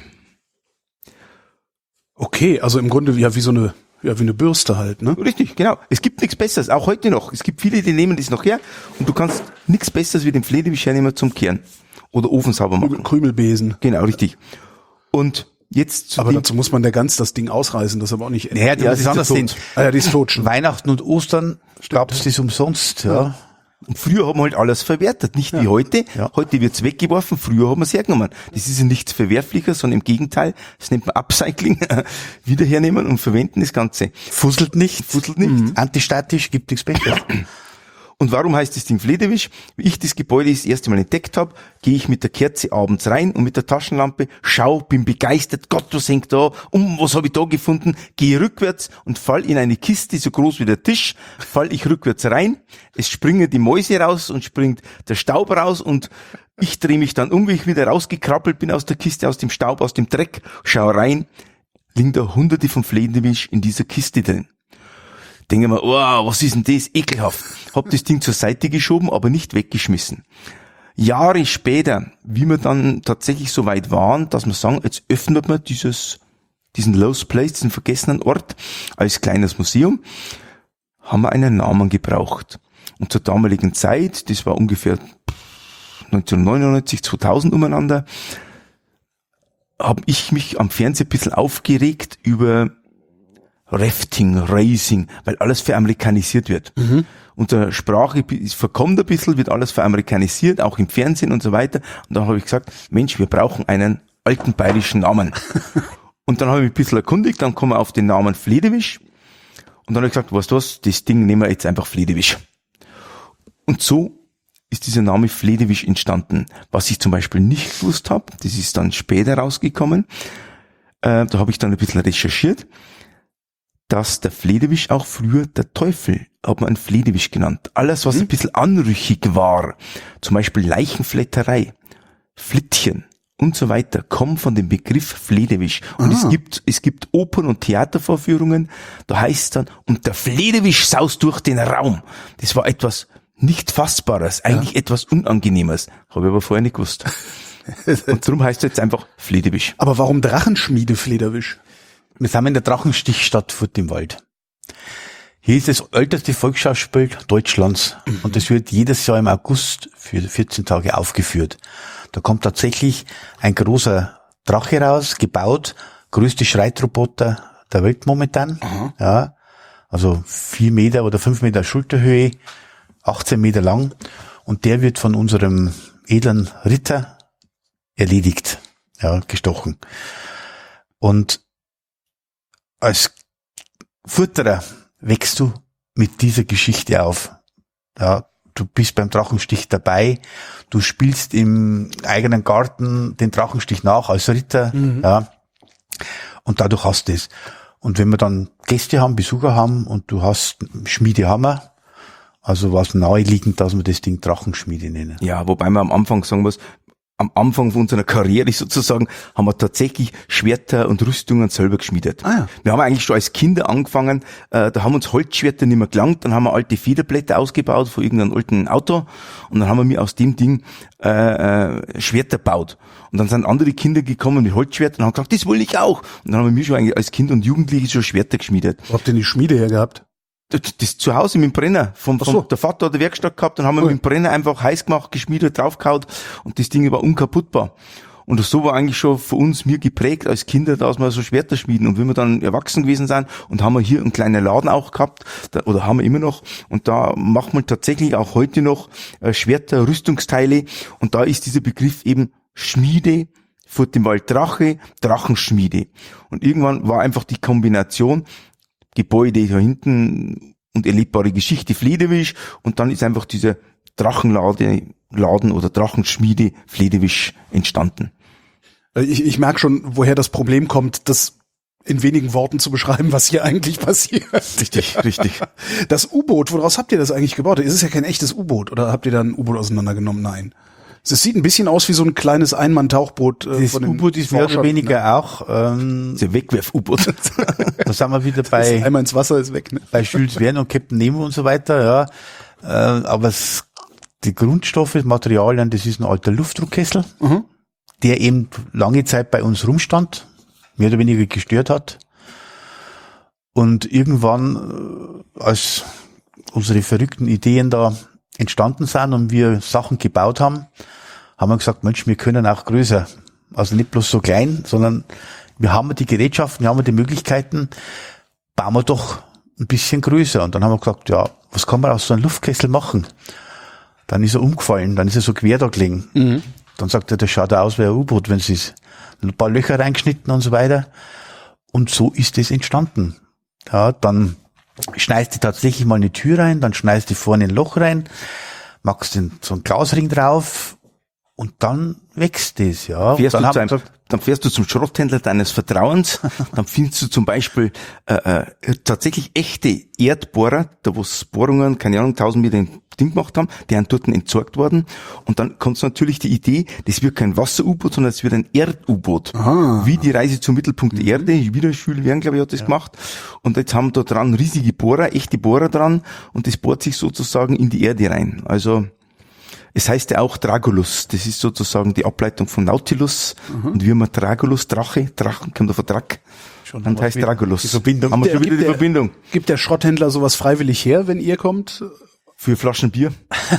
Okay, also im Grunde wie eine Bürste halt, ne? Richtig, genau. Es gibt nichts Besseres, auch heute noch. Es gibt viele, die nehmen das noch her und du kannst nichts Besseres wie den Flederwisch hernehmen zum Kehren oder Ofen sauber machen. Krümelbesen. Genau, richtig. Und jetzt Aber dazu muss man der Gans das Ding ausreißen, das aber auch nicht. Naja, die ist anders tot. Ah ja, die ist tot schon. Weihnachten und Ostern gab's das umsonst, ja. Und früher haben wir halt alles verwertet, nicht wie heute. Ja. Heute wird's weggeworfen, früher haben wir es hergenommen. Das ist ja nichts Verwerfliches, sondern im Gegenteil, das nennt man Upcycling, wieder hernehmen und verwenden das Ganze. Fusselt nicht. Antistatisch, gibt nichts Besseres. Und warum heißt das Ding Flederwisch? Wie ich das Gebäude das erste Mal entdeckt habe, gehe ich mit der Kerze abends rein und mit der Taschenlampe, bin begeistert, Gott, was hängt da, was habe ich da gefunden, gehe rückwärts und fall in eine Kiste, so groß wie der Tisch, fall ich rückwärts rein, es springen die Mäuse raus und springt der Staub raus und ich drehe mich dann um, wie ich wieder rausgekrabbelt bin aus der Kiste, aus dem Staub, aus dem Dreck, schau rein, liegen da hunderte von Flederwisch in dieser Kiste drin. Denke mir, wow, was ist denn das? Ekelhaft. Hab das Ding zur Seite geschoben, aber nicht weggeschmissen. Jahre später, wie wir dann tatsächlich so weit waren, dass wir sagen, jetzt öffnet man diesen Lost Place, diesen vergessenen Ort als kleines Museum, haben wir einen Namen gebraucht. Und zur damaligen Zeit, das war ungefähr 1999, 2000 umeinander, habe ich mich am Fernsehen ein bisschen aufgeregt über Rafting, Racing, weil alles veramerikanisiert wird. Unsere Sprache verkommt ein bisschen, wird alles veramerikanisiert, auch im Fernsehen und so weiter. Und dann habe ich gesagt, Mensch, wir brauchen einen alten bayerischen Namen. Und dann habe ich mich ein bisschen erkundigt, dann kommen wir auf den Namen Flederwisch. Und dann habe ich gesagt, weißt du was, das Ding nehmen wir jetzt einfach Flederwisch. Und so ist dieser Name Flederwisch entstanden. Was ich zum Beispiel nicht gewusst habe, das ist dann später rausgekommen, da habe ich dann ein bisschen recherchiert, dass der Flederwisch auch früher der Teufel, hat man einen Flederwisch genannt. Alles, was ein bisschen anrüchig war, zum Beispiel Leichenflatterei, Flittchen und so weiter, kommen von dem Begriff Flederwisch. Und es gibt Opern- und Theatervorführungen, da heißt es dann, und der Flederwisch saust durch den Raum. Das war etwas nicht Fassbares, eigentlich etwas Unangenehmes. Habe ich aber vorher nicht gewusst. Und darum heißt es jetzt einfach Flederwisch. Aber warum Drachenschmiede Flederwisch? Wir sind in der Drachenstichstadt Furt im Wald. Hier ist das älteste Volksschauspiel Deutschlands und das wird jedes Jahr im August für 14 Tage aufgeführt. Da kommt tatsächlich ein großer Drache raus, gebaut, größte Schreitroboter der Welt momentan. Ja, also 4 Meter oder 5 Meter Schulterhöhe, 18 Meter lang und der wird von unserem edlen Ritter erledigt, ja, gestochen. Und als Futterer wächst du mit dieser Geschichte auf. Ja, du bist beim Drachenstich dabei, du spielst im eigenen Garten den Drachenstich nach als Ritter, ja, und dadurch hast du es. Und wenn wir dann Gäste haben, Besucher haben und du hast Schmiedehammer, also war es naheliegend, dass wir das Ding Drachenschmiede nennen. Ja, wobei man am Anfang sagen muss, am Anfang von unserer Karriere sozusagen, haben wir tatsächlich Schwerter und Rüstungen selber geschmiedet. Ah ja. Wir haben eigentlich schon als Kinder angefangen, da haben uns Holzschwerter nicht mehr gelangt, dann haben wir alte Federblätter ausgebaut von irgendeinem alten Auto und dann haben wir mir aus dem Ding Schwerter gebaut. Und dann sind andere Kinder gekommen mit Holzschwertern und haben gesagt, das will ich auch. Und dann haben wir mir schon eigentlich als Kind und Jugendliche schon Schwerter geschmiedet. Wo habt ihr die Schmiede her gehabt? Das zu Hause mit dem Brenner. Der Vater hat eine Werkstatt gehabt, dann haben wir mit dem Brenner einfach heiß gemacht, geschmiedet, draufgehauen und das Ding war unkaputtbar. Und so war eigentlich schon für uns, mir geprägt als Kinder, dass wir so Schwerter schmieden. Und wenn wir dann erwachsen gewesen sind und haben wir hier einen kleinen Laden auch gehabt, oder haben wir immer noch, und da macht man tatsächlich auch heute noch Schwerter, Rüstungsteile. Und da ist dieser Begriff eben Schmiede, Furt im Wald Drache, Drachenschmiede. Und irgendwann war einfach die Kombination Gebäude da hinten und erlebbare Geschichte Flederwisch, und dann ist einfach dieser Drachenladen oder Drachenschmiede Flederwisch entstanden. Ich merke schon, woher das Problem kommt, das in wenigen Worten zu beschreiben, was hier eigentlich passiert. Richtig. Das U-Boot, woraus habt ihr das eigentlich gebaut? Es ist ja kein echtes U-Boot, oder habt ihr da ein U-Boot auseinandergenommen? Nein. Es sieht ein bisschen aus wie so ein kleines Einmann-Tauchboot. Das U-Boot ist mehr oder weniger auch Der Wegwerf-U-Boot. da sind wir wieder Das einmal ins Wasser ist weg. Ne? bei Jules Verne und Captain Nemo und so weiter, ja. Aber die Grundstoffe, das Materialien, das ist ein alter Luftdruckkessel, der eben lange Zeit bei uns rumstand, mehr oder weniger gestört hat. Und irgendwann, als unsere verrückten Ideen da entstanden sind und wir Sachen gebaut haben, haben wir gesagt, Mensch, wir können auch größer. Also nicht bloß so klein, sondern wir haben die Gerätschaften, wir haben die Möglichkeiten, bauen wir doch ein bisschen größer. Und dann haben wir gesagt, ja, was kann man aus so einem Luftkessel machen? Dann ist er umgefallen, dann ist er so quer da gelegen. Dann sagt er, das schaut aus wie ein U-Boot, wenn es ist. Ein paar Löcher reingeschnitten und so weiter. Und so ist es entstanden. Ja, dann schneidest du tatsächlich mal eine Tür rein, dann schneidest du vorne ein Loch rein, machst so einen Glasring drauf und dann wächst es, ja. Dann fährst du zum Schrotthändler deines Vertrauens, dann findest du zum Beispiel tatsächlich echte Erdbohrer, da wo es Bohrungen, keine Ahnung, 1000 Meter Ding gemacht haben, die sind dort entsorgt worden. Und dann kommt natürlich die Idee, das wird kein Wasser-U-Boot, sondern es wird ein Erd-U-Boot. Wie die Reise zum Mittelpunkt der Erde, wieder Jules Verne, glaube ich, hat das gemacht. Und jetzt haben da dran riesige Bohrer, echte Bohrer dran, und das bohrt sich sozusagen in die Erde rein. Also es heißt ja auch Dragulus, das ist sozusagen die Ableitung von Nautilus. Und wie haben wir Dragulus, Drachen, kommt auf Drac. Dann heißt Dragulus. Die Verbindung. Haben wir schon wieder die Verbindung. Gibt der Schrotthändler sowas freiwillig her, wenn ihr kommt? Für Flaschen Bier.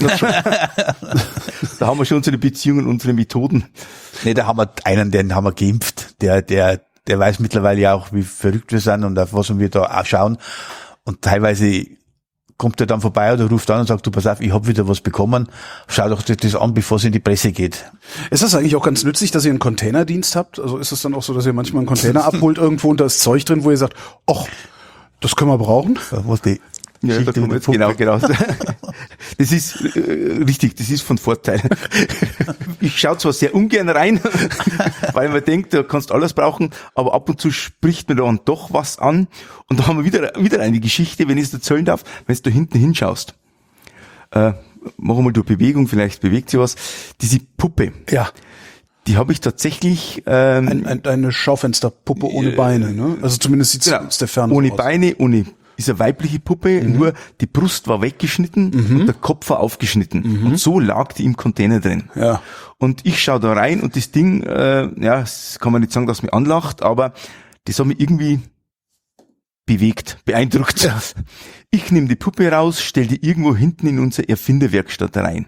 Da haben wir schon unsere Beziehungen, unsere Methoden. Nee, da haben wir einen, den haben wir geimpft. Der weiß mittlerweile ja auch, wie verrückt wir sind und auf was wir da auch schauen. Und teilweise kommt er dann vorbei oder ruft an und sagt, du pass auf, ich habe wieder was bekommen. Schau doch das an, bevor es in die Presse geht. Ist das eigentlich auch ganz nützlich, dass ihr einen Containerdienst habt? Also ist es dann auch so, dass ihr manchmal einen Container abholt irgendwo und da ist Zeug drin, wo ihr sagt, ach, das können wir brauchen? Was die Ja, da kommen wir jetzt genau. Das ist richtig, das ist von Vorteil. Ich schaue zwar sehr ungern rein, weil man denkt, du kannst alles brauchen, aber ab und zu spricht mir dann doch was an. Und da haben wir wieder eine Geschichte, wenn ich es erzählen darf, wenn du hinten hinschaust. Mach mal durch Bewegung, vielleicht bewegt sie was. Diese Puppe. Ja. Die habe ich tatsächlich eine Schaufensterpuppe ohne Beine, ne? Also zumindest sieht es aus der Ferne ohne aus. Beine, ist eine weibliche Puppe, nur die Brust war weggeschnitten und der Kopf war aufgeschnitten. Und so lag die im Container drin. Ja. Und ich schaue da rein und das Ding, das kann man nicht sagen, dass mich anlacht, aber das hat mich irgendwie beeindruckt. Ja. Ich nehme die Puppe raus, stelle die irgendwo hinten in unsere Erfinderwerkstatt rein.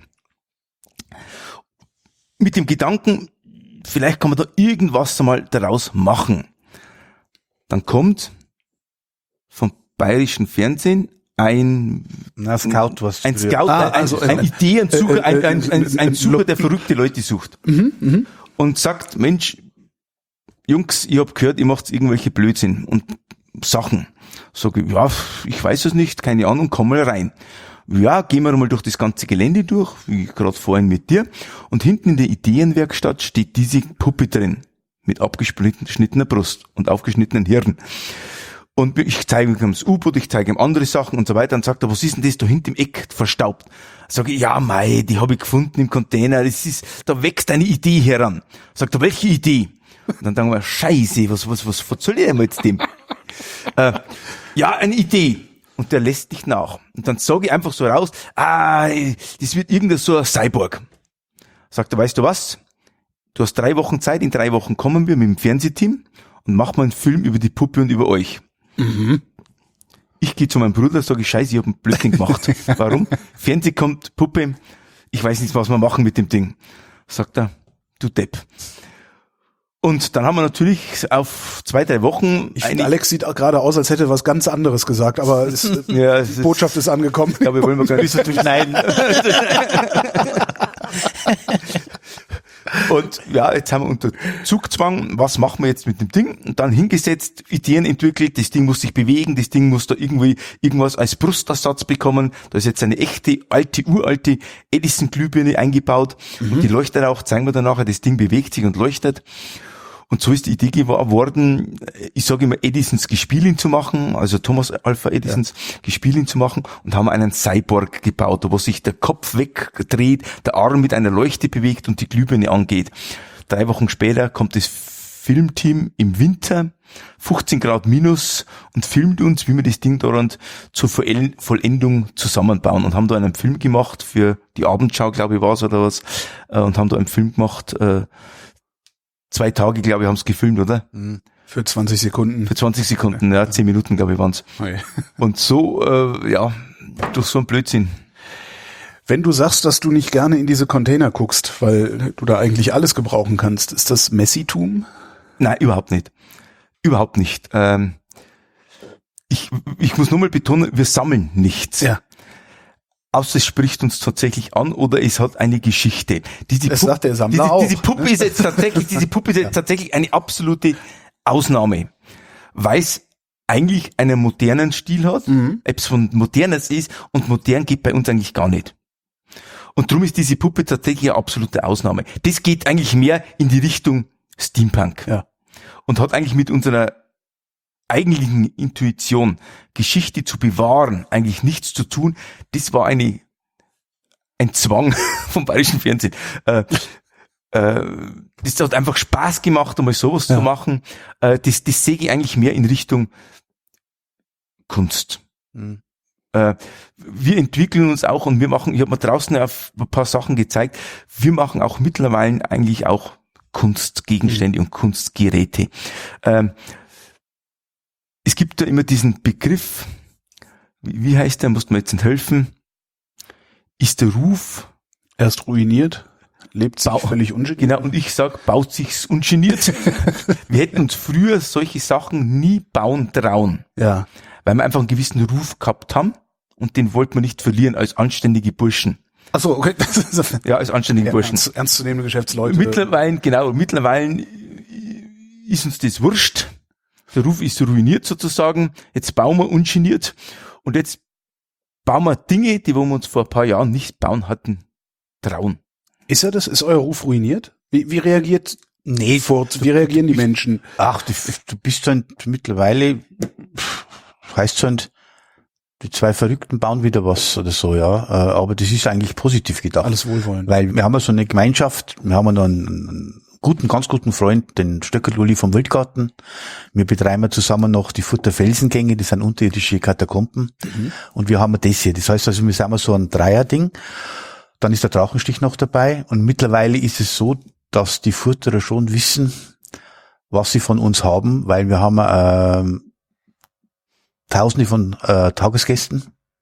Mit dem Gedanken, vielleicht kann man da irgendwas einmal daraus machen. Dann kommt vom bayerischen Fernsehen ein Scout, ein Ideensucher, ein Sucher, der verrückte Leute sucht. Und sagt, Mensch, Jungs, ich hab gehört, ihr macht irgendwelche Blödsinn und Sachen. Sag ich, ja, ich weiß es nicht, keine Ahnung, komm mal rein. Ja, gehen wir mal durch das ganze Gelände durch, wie gerade vorhin mit dir. Und hinten in der Ideenwerkstatt steht diese Puppe drin, mit abgeschnittener Brust und aufgeschnittenen Hirn. Und ich zeige ihm das U-Boot, ich zeige ihm andere Sachen und so weiter. Und sagt er, was ist denn das da hinten im Eck, verstaubt? Sag ich, ja, mei, die habe ich gefunden im Container. Da wächst eine Idee heran. Sagt er, welche Idee? Und dann denken wir, Scheiße, was soll ich denn jetzt dem? Ja, eine Idee. Und der lässt dich nach. Und dann sage ich einfach so raus, das wird irgendein so ein Cyborg. Sagt er, weißt du was? Du hast 3 Wochen Zeit, in 3 Wochen kommen wir mit dem Fernsehteam und machen mal einen Film über die Puppe und über euch. Ich gehe zu meinem Bruder, sage ich, Scheiße, ich habe einen Blödsinn gemacht. Warum? Fernseh kommt, Puppe, ich weiß nicht, was wir machen mit dem Ding. Sagt er, du Depp. Und dann haben wir natürlich auf 2-3 Wochen... Ich finde, Alex sieht auch gerade aus, als hätte er was ganz anderes gesagt, aber die Botschaft ist angekommen. Ich glaube, wir wollen mal gar nicht so durchschneiden. Und ja, jetzt haben wir unter Zugzwang, was machen wir jetzt mit dem Ding? Und dann hingesetzt, Ideen entwickelt, das Ding muss sich bewegen, das Ding muss da irgendwie irgendwas als Brustersatz bekommen. Da ist jetzt eine echte, uralte Edison-Glühbirne eingebaut. Und die leuchtet auch, zeigen wir dann nachher, das Ding bewegt sich und leuchtet. Und so ist die Idee geworden, ich sage immer, Edisons Gespielin zu machen, also Thomas Alpha Edisons Gespielin zu machen, und haben einen Cyborg gebaut, wo sich der Kopf wegdreht, der Arm mit einer Leuchte bewegt und die Glühbirne angeht. 3 Wochen später kommt das Filmteam im Winter, 15 Grad minus, und filmt uns, wie wir das Ding daran zur Vollendung zusammenbauen, und haben da einen Film gemacht für die Abendschau, glaube ich, war es oder was, und haben da einen Film gemacht, 2 Tage, glaube ich, haben es gefilmt, oder? Für 20 Sekunden. Für 20 Sekunden, ja, 10 Minuten, glaube ich, waren's. Okay. Und so, durch so einen Blödsinn. Wenn du sagst, dass du nicht gerne in diese Container guckst, weil du da eigentlich alles gebrauchen kannst, ist das Messitum? Nein, überhaupt nicht. Überhaupt nicht. Ich muss nur mal betonen, wir sammeln nichts. Ja. Außer es spricht uns tatsächlich an oder es hat eine Geschichte. Das sagt der Sammler auch. Diese Puppe ist jetzt tatsächlich eine absolute Ausnahme, weil es eigentlich einen modernen Stil hat, ob es von modernes ist, und modern geht bei uns eigentlich gar nicht. Und darum ist diese Puppe tatsächlich eine absolute Ausnahme. Das geht eigentlich mehr in die Richtung Steampunk. Ja. Und hat eigentlich mit unserer eigentlichen Intuition, Geschichte zu bewahren, eigentlich nichts zu tun. Das war ein Zwang vom Bayerischen Fernsehen. Das hat einfach Spaß gemacht, einmal sowas zu machen. Das sehe ich eigentlich mehr in Richtung Kunst. Wir entwickeln uns auch, und ich habe mir draußen auf ein paar Sachen gezeigt, wir machen auch mittlerweile eigentlich auch Kunstgegenstände und Kunstgeräte. Es gibt da immer diesen Begriff, wie heißt der, musst du mir jetzt helfen, ist der Ruf erst ruiniert, lebt sich völlig ungeniert. Genau, und ich sag, baut sich's ungeniert. Wir hätten uns früher solche Sachen nie bauen trauen. Ja. Weil wir einfach einen gewissen Ruf gehabt haben, und den wollten wir nicht verlieren als anständige Burschen. Ach so, okay. Ja, als anständige Burschen. Ernstzunehmende Geschäftsleute. Mittlerweile ist uns das wurscht. Der Ruf ist ruiniert sozusagen. Jetzt bauen wir ungeniert, und jetzt bauen wir Dinge, die wir uns vor ein paar Jahren nicht bauen hatten, trauen. Ist euer Ruf ruiniert? Wie reagiert wie reagieren die Menschen? Ach, du bist dann mittlerweile, heißt schon, die 2 Verrückten bauen wieder was oder so, ja. Aber das ist eigentlich positiv gedacht. Alles wohlwollend. Weil wir haben ja so eine Gemeinschaft, wir haben ja noch einen ganz guten Freund, den Stöckerluli vom Wildgarten. Wir betreiben zusammen noch die Furter Felsengänge, das sind unterirdische Katakomben. Und wir haben das hier. Das heißt also, wir sind so ein Dreierding. Dann ist der Drachenstich noch dabei. Und mittlerweile ist es so, dass die Furterer schon wissen, was sie von uns haben, weil wir haben Tausende von Tagesgästen,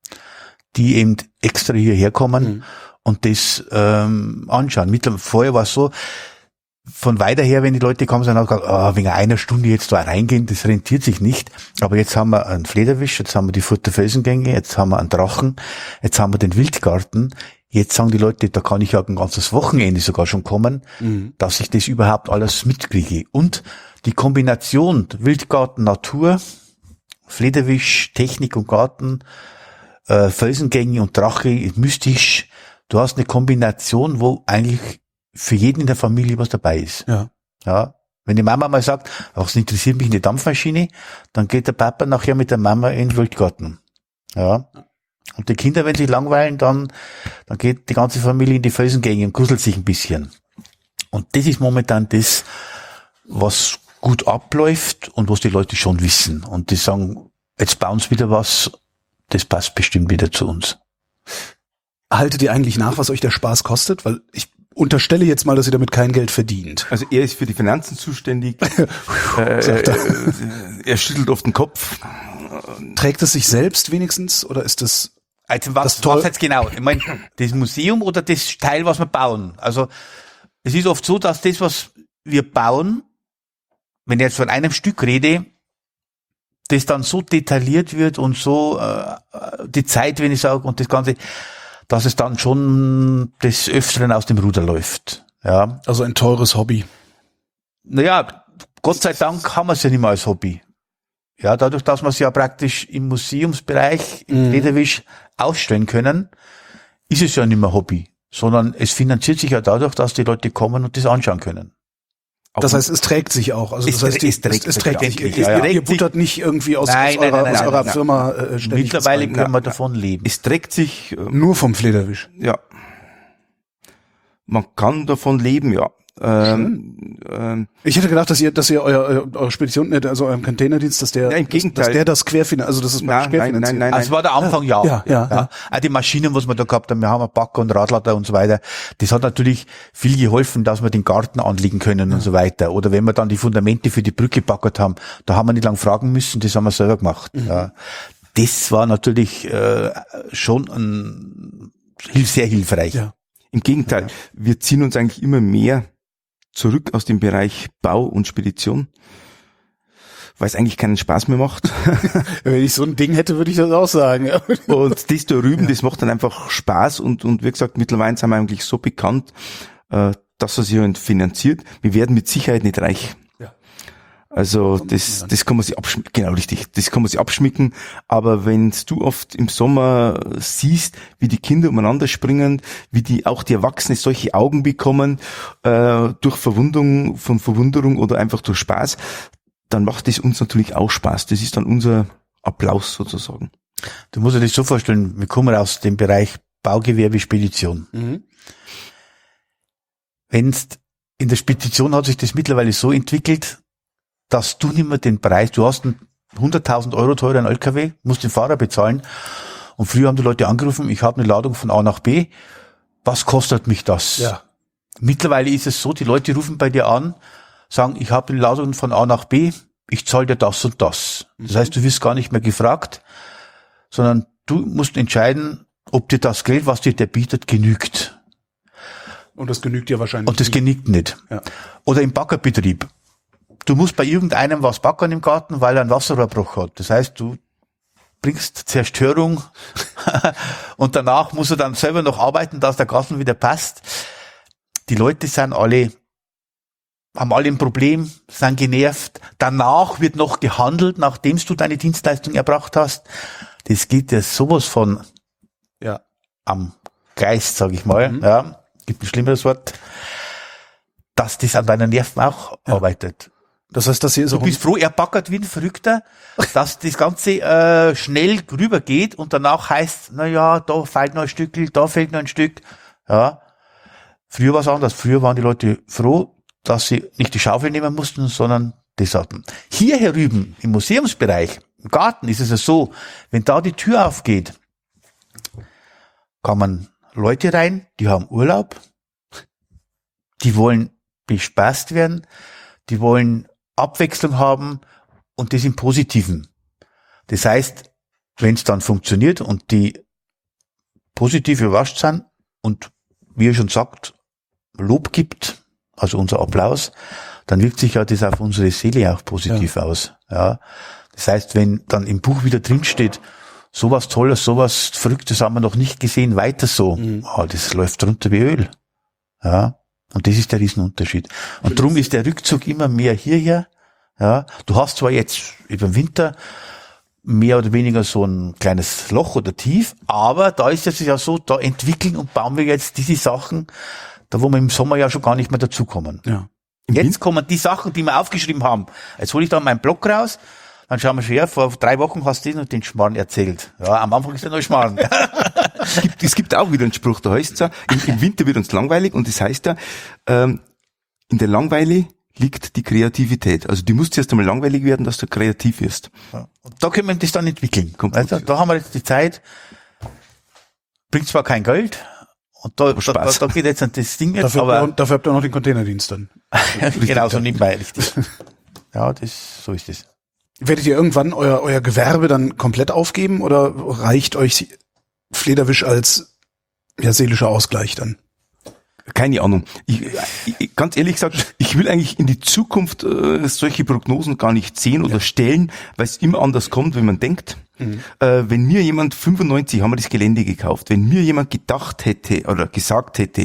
die eben extra hierher kommen und das anschauen. Vorher war es so, von weiter her, wenn die Leute kommen, sind auch gesagt, wegen einer Stunde jetzt da reingehen, das rentiert sich nicht. Aber jetzt haben wir einen Flederwisch, jetzt haben wir die Furter Felsengänge, jetzt haben wir einen Drachen, jetzt haben wir den Wildgarten. Jetzt sagen die Leute, da kann ich ja ein ganzes Wochenende sogar schon kommen, dass ich das überhaupt alles mitkriege. Und die Kombination Wildgarten, Natur, Flederwisch, Technik und Garten, Felsengänge und Drache, mystisch. Du hast eine Kombination, wo eigentlich für jeden in der Familie was dabei ist. Ja. Ja. Wenn die Mama mal sagt, ach, es interessiert mich eine Dampfmaschine, dann geht der Papa nachher mit der Mama in den Wildgarten. Ja. Und die Kinder, wenn sie langweilen, dann geht die ganze Familie in die Felsengänge und gruselt sich ein bisschen. Und das ist momentan das, was gut abläuft und was die Leute schon wissen. Und die sagen, jetzt bauen sie wieder was, das passt bestimmt wieder zu uns. Haltet ihr eigentlich nach, was euch der Spaß kostet? Weil ich unterstelle jetzt mal, dass ihr damit kein Geld verdient. Also er ist für die Finanzen zuständig. Er schüttelt oft den Kopf. Trägt es sich selbst wenigstens oder ist das also was jetzt genau? Ich meine, das Museum oder das Teil, was wir bauen? Also es ist oft so, dass das, was wir bauen, wenn ich jetzt von einem Stück rede, das dann so detailliert wird und so die Zeit, wenn ich sage, und das Ganze, dass es dann schon des Öfteren aus dem Ruder läuft. Ja. Also ein teures Hobby. Naja, Gott sei Dank haben wir es ja nicht mehr als Hobby. Ja, dadurch, dass wir es ja praktisch im Museumsbereich, im Lederwisch ausstellen können, ist es ja nicht mehr Hobby, sondern es finanziert sich ja dadurch, dass die Leute kommen und das anschauen können. Das heißt, es trägt sich auch. Also das heißt, es trägt sich. Ihr buttert nicht irgendwie aus eurer Firma ständig. Mittlerweile können wir davon leben. Es trägt sich nur vom Flederwisch. Ja. Man kann davon leben, ja. Ich hätte gedacht, dass ihr eure Spedition, also euren Containerdienst, dass der, im Gegenteil. dass der das querfinanziert, also das ist querfinanziert. Nein. Also war der Anfang ja. Auch die Maschinen, was wir da gehabt haben, wir haben einen Bagger und Radlader und so weiter. Das hat natürlich viel geholfen, dass wir den Garten anlegen können und so weiter. Oder wenn wir dann die Fundamente für die Brücke gebaggert haben, da haben wir nicht lang fragen müssen, das haben wir selber gemacht. Ja. Das war natürlich schon sehr hilfreich. Ja. Im Gegenteil, wir ziehen uns eigentlich immer mehr zurück aus dem Bereich Bau und Spedition, weil es eigentlich keinen Spaß mehr macht. Wenn ich so ein Ding hätte, würde ich das auch sagen. Und das da rüben, das macht dann einfach Spaß und wie gesagt, mittlerweile sind wir eigentlich so bekannt, dass er sich finanziert. Wir werden mit Sicherheit nicht reich. Ja. Also das kann man sich abschmicken, genau richtig, das kann man sich abschmicken, aber wenn du oft im Sommer siehst, wie die Kinder umeinander springen, wie die Erwachsenen solche Augen bekommen, durch Verwunderung oder einfach durch Spaß, dann macht das uns natürlich auch Spaß. Das ist dann unser Applaus sozusagen. Du musst dir das so vorstellen, wir kommen aus dem Bereich Baugewerbe, Spedition. Wenn's in der Spedition hat sich das mittlerweile so entwickelt, dass du nicht mehr den Preis, du hast einen 100.000 Euro teuren LKW, musst den Fahrer bezahlen. Und früher haben die Leute angerufen, ich habe eine Ladung von A nach B, was kostet mich das? Ja. Mittlerweile ist es so, die Leute rufen bei dir an, sagen, ich habe eine Ladung von A nach B, ich zahle dir das und das. Das heißt, du wirst gar nicht mehr gefragt, sondern du musst entscheiden, ob dir das Geld, was dir der bietet, genügt. Und das genügt dir wahrscheinlich Und das genügt nicht. Ja. Oder im Baggerbetrieb. Du musst bei irgendeinem was baggern im Garten, weil er einen Wasserrohrbruch hat. Das heißt, du bringst Zerstörung und danach musst du dann selber noch arbeiten, dass der Garten wieder passt. Die Leute haben alle ein Problem, sind genervt. Danach wird noch gehandelt, nachdem du deine Dienstleistung erbracht hast. Das geht ja sowas von am Geist, sag ich mal. Ja, gibt ein schlimmeres Wort, dass das an deinen Nerven auch arbeitet. Das heißt, das hier ist Du bist froh, er baggert wie ein Verrückter, dass das Ganze schnell rübergeht und danach heißt, na ja, da fehlt noch ein Stück, da fehlt noch ein Stück. Ja. Früher war es anders. Früher waren die Leute froh, dass sie nicht die Schaufel nehmen mussten, sondern das hatten. Hier herüben, im Museumsbereich, im Garten ist es ja so, wenn da die Tür aufgeht, kommen Leute rein, die haben Urlaub, die wollen bespaßt werden, die wollen Abwechslung haben und das im Positiven. Das heißt, wenn es dann funktioniert und die positiv überrascht sind und, wie ihr schon sagt, Lob gibt, also unser Applaus, dann wirkt sich ja das auf unsere Seele auch positiv aus. Ja. Das heißt, wenn dann im Buch wieder drinsteht, sowas Tolles, sowas Verrücktes haben wir noch nicht gesehen, weiter so, das läuft runter wie Öl. Ja. Und das ist der Riesenunterschied. Und darum ist der Rückzug immer mehr hierher. Ja, du hast zwar jetzt über den Winter mehr oder weniger so ein kleines Loch oder Tief, aber da ist es ja so, da entwickeln und bauen wir jetzt diese Sachen, da wo wir im Sommer ja schon gar nicht mehr dazukommen. Ja. Jetzt kommen die Sachen, die wir aufgeschrieben haben. Jetzt hole ich da meinen Blog raus, dann schauen wir schon her, vor 3 Wochen hast du den und den Schmarrn erzählt. Ja, am Anfang ist der nur Schmarrn. Es gibt auch wieder einen Spruch, da heißt es ja, im Winter wird uns langweilig und das heißt ja, in der Langweile liegt die Kreativität. Also die muss zuerst einmal langweilig werden, dass du kreativ wirst. Ja. Und da können wir das dann entwickeln. Also, da haben wir jetzt die Zeit, bringt zwar kein Geld, und da geht jetzt das Ding jetzt, dafür habt ihr noch den Containerdienst dann. Genau, so nebenbei, richtig. Ja, so ist es. Werdet ihr irgendwann euer Gewerbe dann komplett aufgeben oder reicht euch Flederwisch als seelischer Ausgleich dann? Keine Ahnung. Ganz ehrlich gesagt, ich will eigentlich in die Zukunft solche Prognosen gar nicht sehen oder stellen, weil es immer anders kommt, wenn man denkt. Wenn mir jemand 95 haben wir das Gelände gekauft, wenn mir jemand gedacht hätte oder gesagt hätte,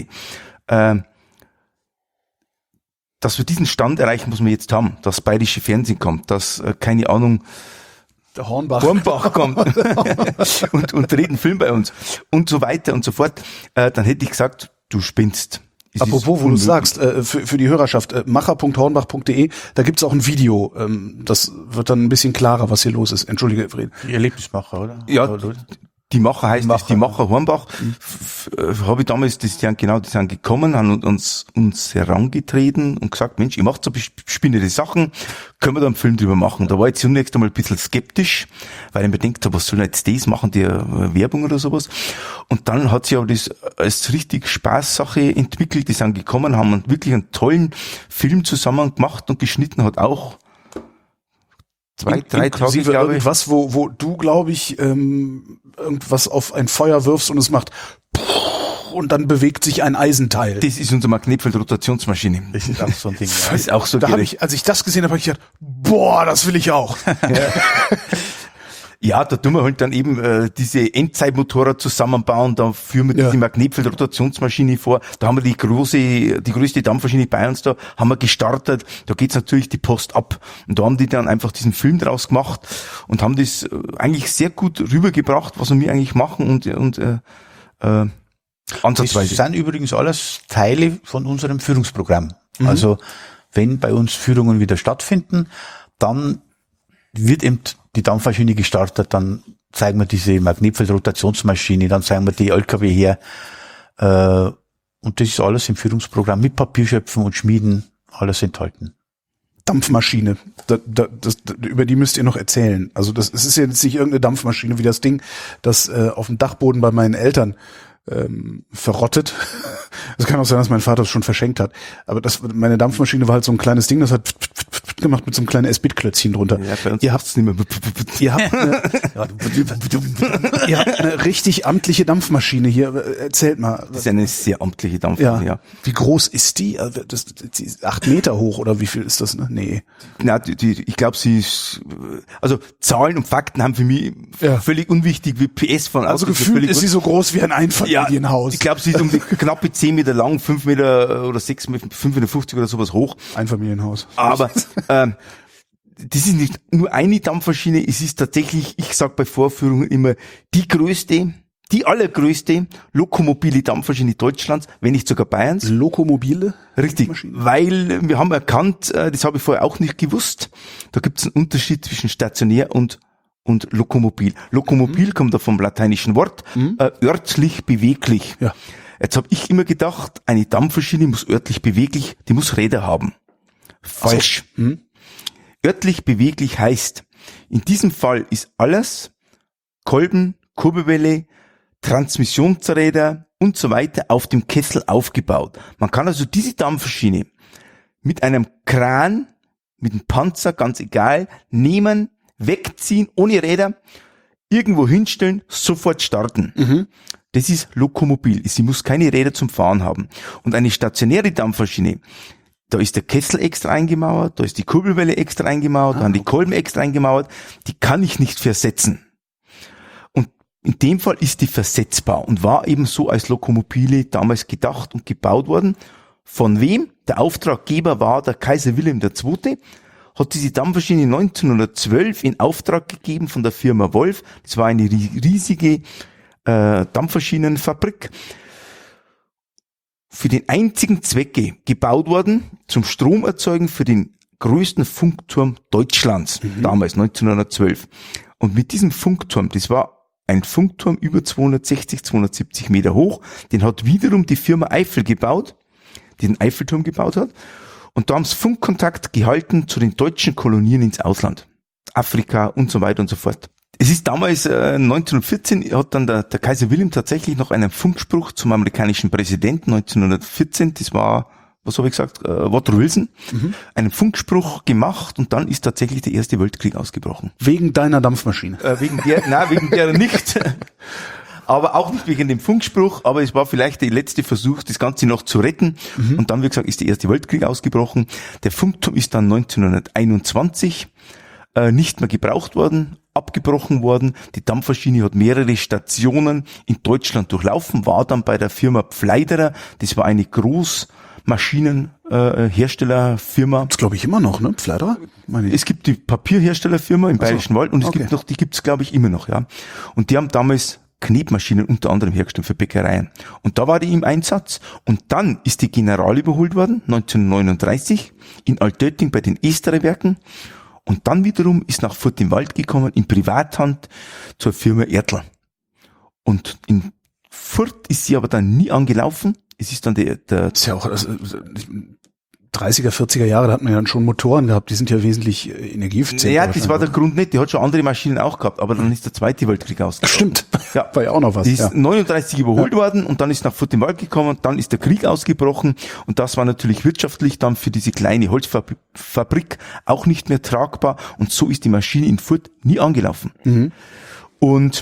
dass wir diesen Stand erreichen, was wir jetzt haben, dass bayerische Fernsehen kommt, dass, keine Ahnung, Der Hornbach kommt und dreht einen Film bei uns und so weiter und so fort, dann hätte ich gesagt, du spinnst. Apropos, wo du sagst, für die Hörerschaft, macher.hornbach.de, da gibt's auch ein Video, das wird dann ein bisschen klarer, was hier los ist. Entschuldige, Fred. Die Erlebnismacher, oder? Ja, die Macher heißt es, die Macher Hornbach. Habe ich damals, die sind gekommen, haben uns herangetreten und gesagt, Mensch, ihr macht so spinnende Sachen, können wir da einen Film drüber machen. Da war ich zunächst einmal ein bisschen skeptisch, weil ich mir gedacht habe, was soll jetzt das machen, die Werbung oder sowas. Und dann hat sich aber das als richtig Spaßsache entwickelt. Die sind gekommen, haben wirklich einen tollen Film zusammen gemacht und geschnitten hat auch 2-3 Tage, glaube ich. Irgendwas, wo du, glaube ich, irgendwas auf ein Feuer wirfst und es macht und dann bewegt sich ein Eisenteil. Das ist unsere Magnetfeld-Rotationsmaschine. Das ist auch so ein Ding. Das ist auch so Da habe ich, als ich das gesehen habe, habe ich gedacht, boah, das will ich auch. Ja, da tun wir halt dann eben diese Endzeitmotorrad zusammenbauen, da führen wir diese Magnetfeld-Rotationsmaschine vor, da haben wir die größte Dampfmaschine bei uns, da haben wir gestartet, da geht's natürlich die Post ab. Und da haben die dann einfach diesen Film draus gemacht und haben das eigentlich sehr gut rübergebracht, was wir eigentlich machen und ansatzweise. Das sind übrigens alles Teile von unserem Führungsprogramm. Also wenn bei uns Führungen wieder stattfinden, dann wird eben die Dampfmaschine gestartet, dann zeigen wir diese Magnetfeld-Rotationsmaschine, dann zeigen wir die LKW her. Und das ist alles im Führungsprogramm mit Papierschöpfen und Schmieden, alles enthalten. Dampfmaschine, über die müsst ihr noch erzählen. Also es ist jetzt nicht irgendeine Dampfmaschine wie das Ding, das auf dem Dachboden bei meinen Eltern verrottet. Es kann auch sein, dass mein Vater es schon verschenkt hat. Aber meine Dampfmaschine war halt so ein kleines Ding, das hat gemacht mit so einem kleinen S-Bit-Klötzchen drunter. Ja, bei uns ihr habt's nicht mehr. Ihr habt eine richtig amtliche Dampfmaschine hier. Erzählt mal. Das ist eine sehr amtliche Dampfmaschine, ja. Wie groß ist die? Die ist 8 Meter hoch oder wie viel ist das? Ne? Nee. Na, ich glaube, sie ist, also Zahlen und Fakten haben für mich völlig unwichtig wie PS von Also gefühlt ist sie so groß wie ein Einfamilienhaus. Ich glaube, sie ist um die knappe 10 Meter lang, 5 Meter oder 6 Meter, 5,50 oder sowas hoch. Einfamilienhaus. Aber das ist nicht nur eine Dampfmaschine, es ist tatsächlich, ich sag bei Vorführungen immer, die allergrößte lokomobile Dampfmaschine Deutschlands, wenn nicht sogar Bayerns. Lokomobile? Richtig, weil wir haben erkannt, das habe ich vorher auch nicht gewusst, da gibt es einen Unterschied zwischen stationär und Lokomobil. Lokomobil kommt da vom lateinischen Wort, örtlich beweglich. Ja. Jetzt habe ich immer gedacht, eine Dampfmaschine muss örtlich beweglich, die muss Räder haben. Falsch. So. Örtlich beweglich heißt, in diesem Fall ist alles, Kolben, Kurbelwelle, Transmissionsräder und so weiter auf dem Kessel aufgebaut. Man kann also diese Dampfmaschine mit einem Kran, mit einem Panzer, ganz egal, nehmen, wegziehen, ohne Räder, irgendwo hinstellen, sofort starten. Das ist Lokomobil. Sie muss keine Räder zum Fahren haben. Und eine stationäre Dampfmaschine, da ist der Kessel extra eingemauert, da ist die Kurbelwelle extra eingemauert, da haben die Kolben extra eingemauert, die kann ich nicht versetzen. Und in dem Fall ist die versetzbar und war eben so als Lokomobile damals gedacht und gebaut worden. Von wem? Der Auftraggeber war der Kaiser Wilhelm II., hat diese Dampfmaschine 1912 in Auftrag gegeben von der Firma Wolf. Das war eine riesige Dampfmaschinenfabrik. Für den einzigen Zwecke gebaut worden, zum Stromerzeugen für den größten Funkturm Deutschlands, damals 1912. Und mit diesem Funkturm, das war ein Funkturm über 260, 270 Meter hoch, den hat wiederum die Firma Eiffel gebaut, die den Eiffelturm gebaut hat. Und da haben sie Funkkontakt gehalten zu den deutschen Kolonien ins Ausland, Afrika und so weiter und so fort. Es ist damals 1914 hat dann der Kaiser Wilhelm tatsächlich noch einen Funkspruch zum amerikanischen Präsidenten 1914, das war, was habe ich gesagt, Woodrow Wilson, einen Funkspruch gemacht und dann ist tatsächlich der Erste Weltkrieg ausgebrochen. Wegen deiner Dampfmaschine? Wegen der nicht. aber auch nicht wegen dem Funkspruch, aber es war vielleicht der letzte Versuch, das Ganze noch zu retten. Und dann, wie gesagt, ist der Erste Weltkrieg ausgebrochen. Der Funkturm ist dann 1921 nicht mehr gebraucht worden, abgebrochen worden. Die Dampfmaschine hat mehrere Stationen in Deutschland durchlaufen, war dann bei der Firma Pfleiderer. Das war eine Großmaschinenherstellerfirma. Das glaube ich immer noch, ne? Pfleiderer? Meine ich. Es gibt die Papierherstellerfirma im Bayerischen Wald und es gibt noch, die gibt's glaube ich immer noch, ja. Und die haben damals Knetmaschinen unter anderem hergestellt für Bäckereien. Und da war die im Einsatz. Und dann ist die General überholt worden, 1939, in Altötting bei den Esterer Werken. Und dann wiederum ist nach Furt im Wald gekommen, in Privathand zur Firma Ertl. Und in Furt ist sie aber dann nie angelaufen. Es ist dann der Das ist ja auch 30er, 40er Jahre, da hat man ja dann schon Motoren gehabt, die sind ja wesentlich energieeffizienter. Ja, das war der Grund nicht, die hat schon andere Maschinen auch gehabt, aber dann ist der Zweite Weltkrieg ausgebrochen. Stimmt, Ja. war ja auch noch was. Die ist Ja. 39 überholt worden und dann ist nach Furt im Wald gekommen, dann ist der Krieg ausgebrochen und das war natürlich wirtschaftlich dann für diese kleine Holzfabrik auch nicht mehr tragbar und so ist die Maschine in Furt nie angelaufen. Und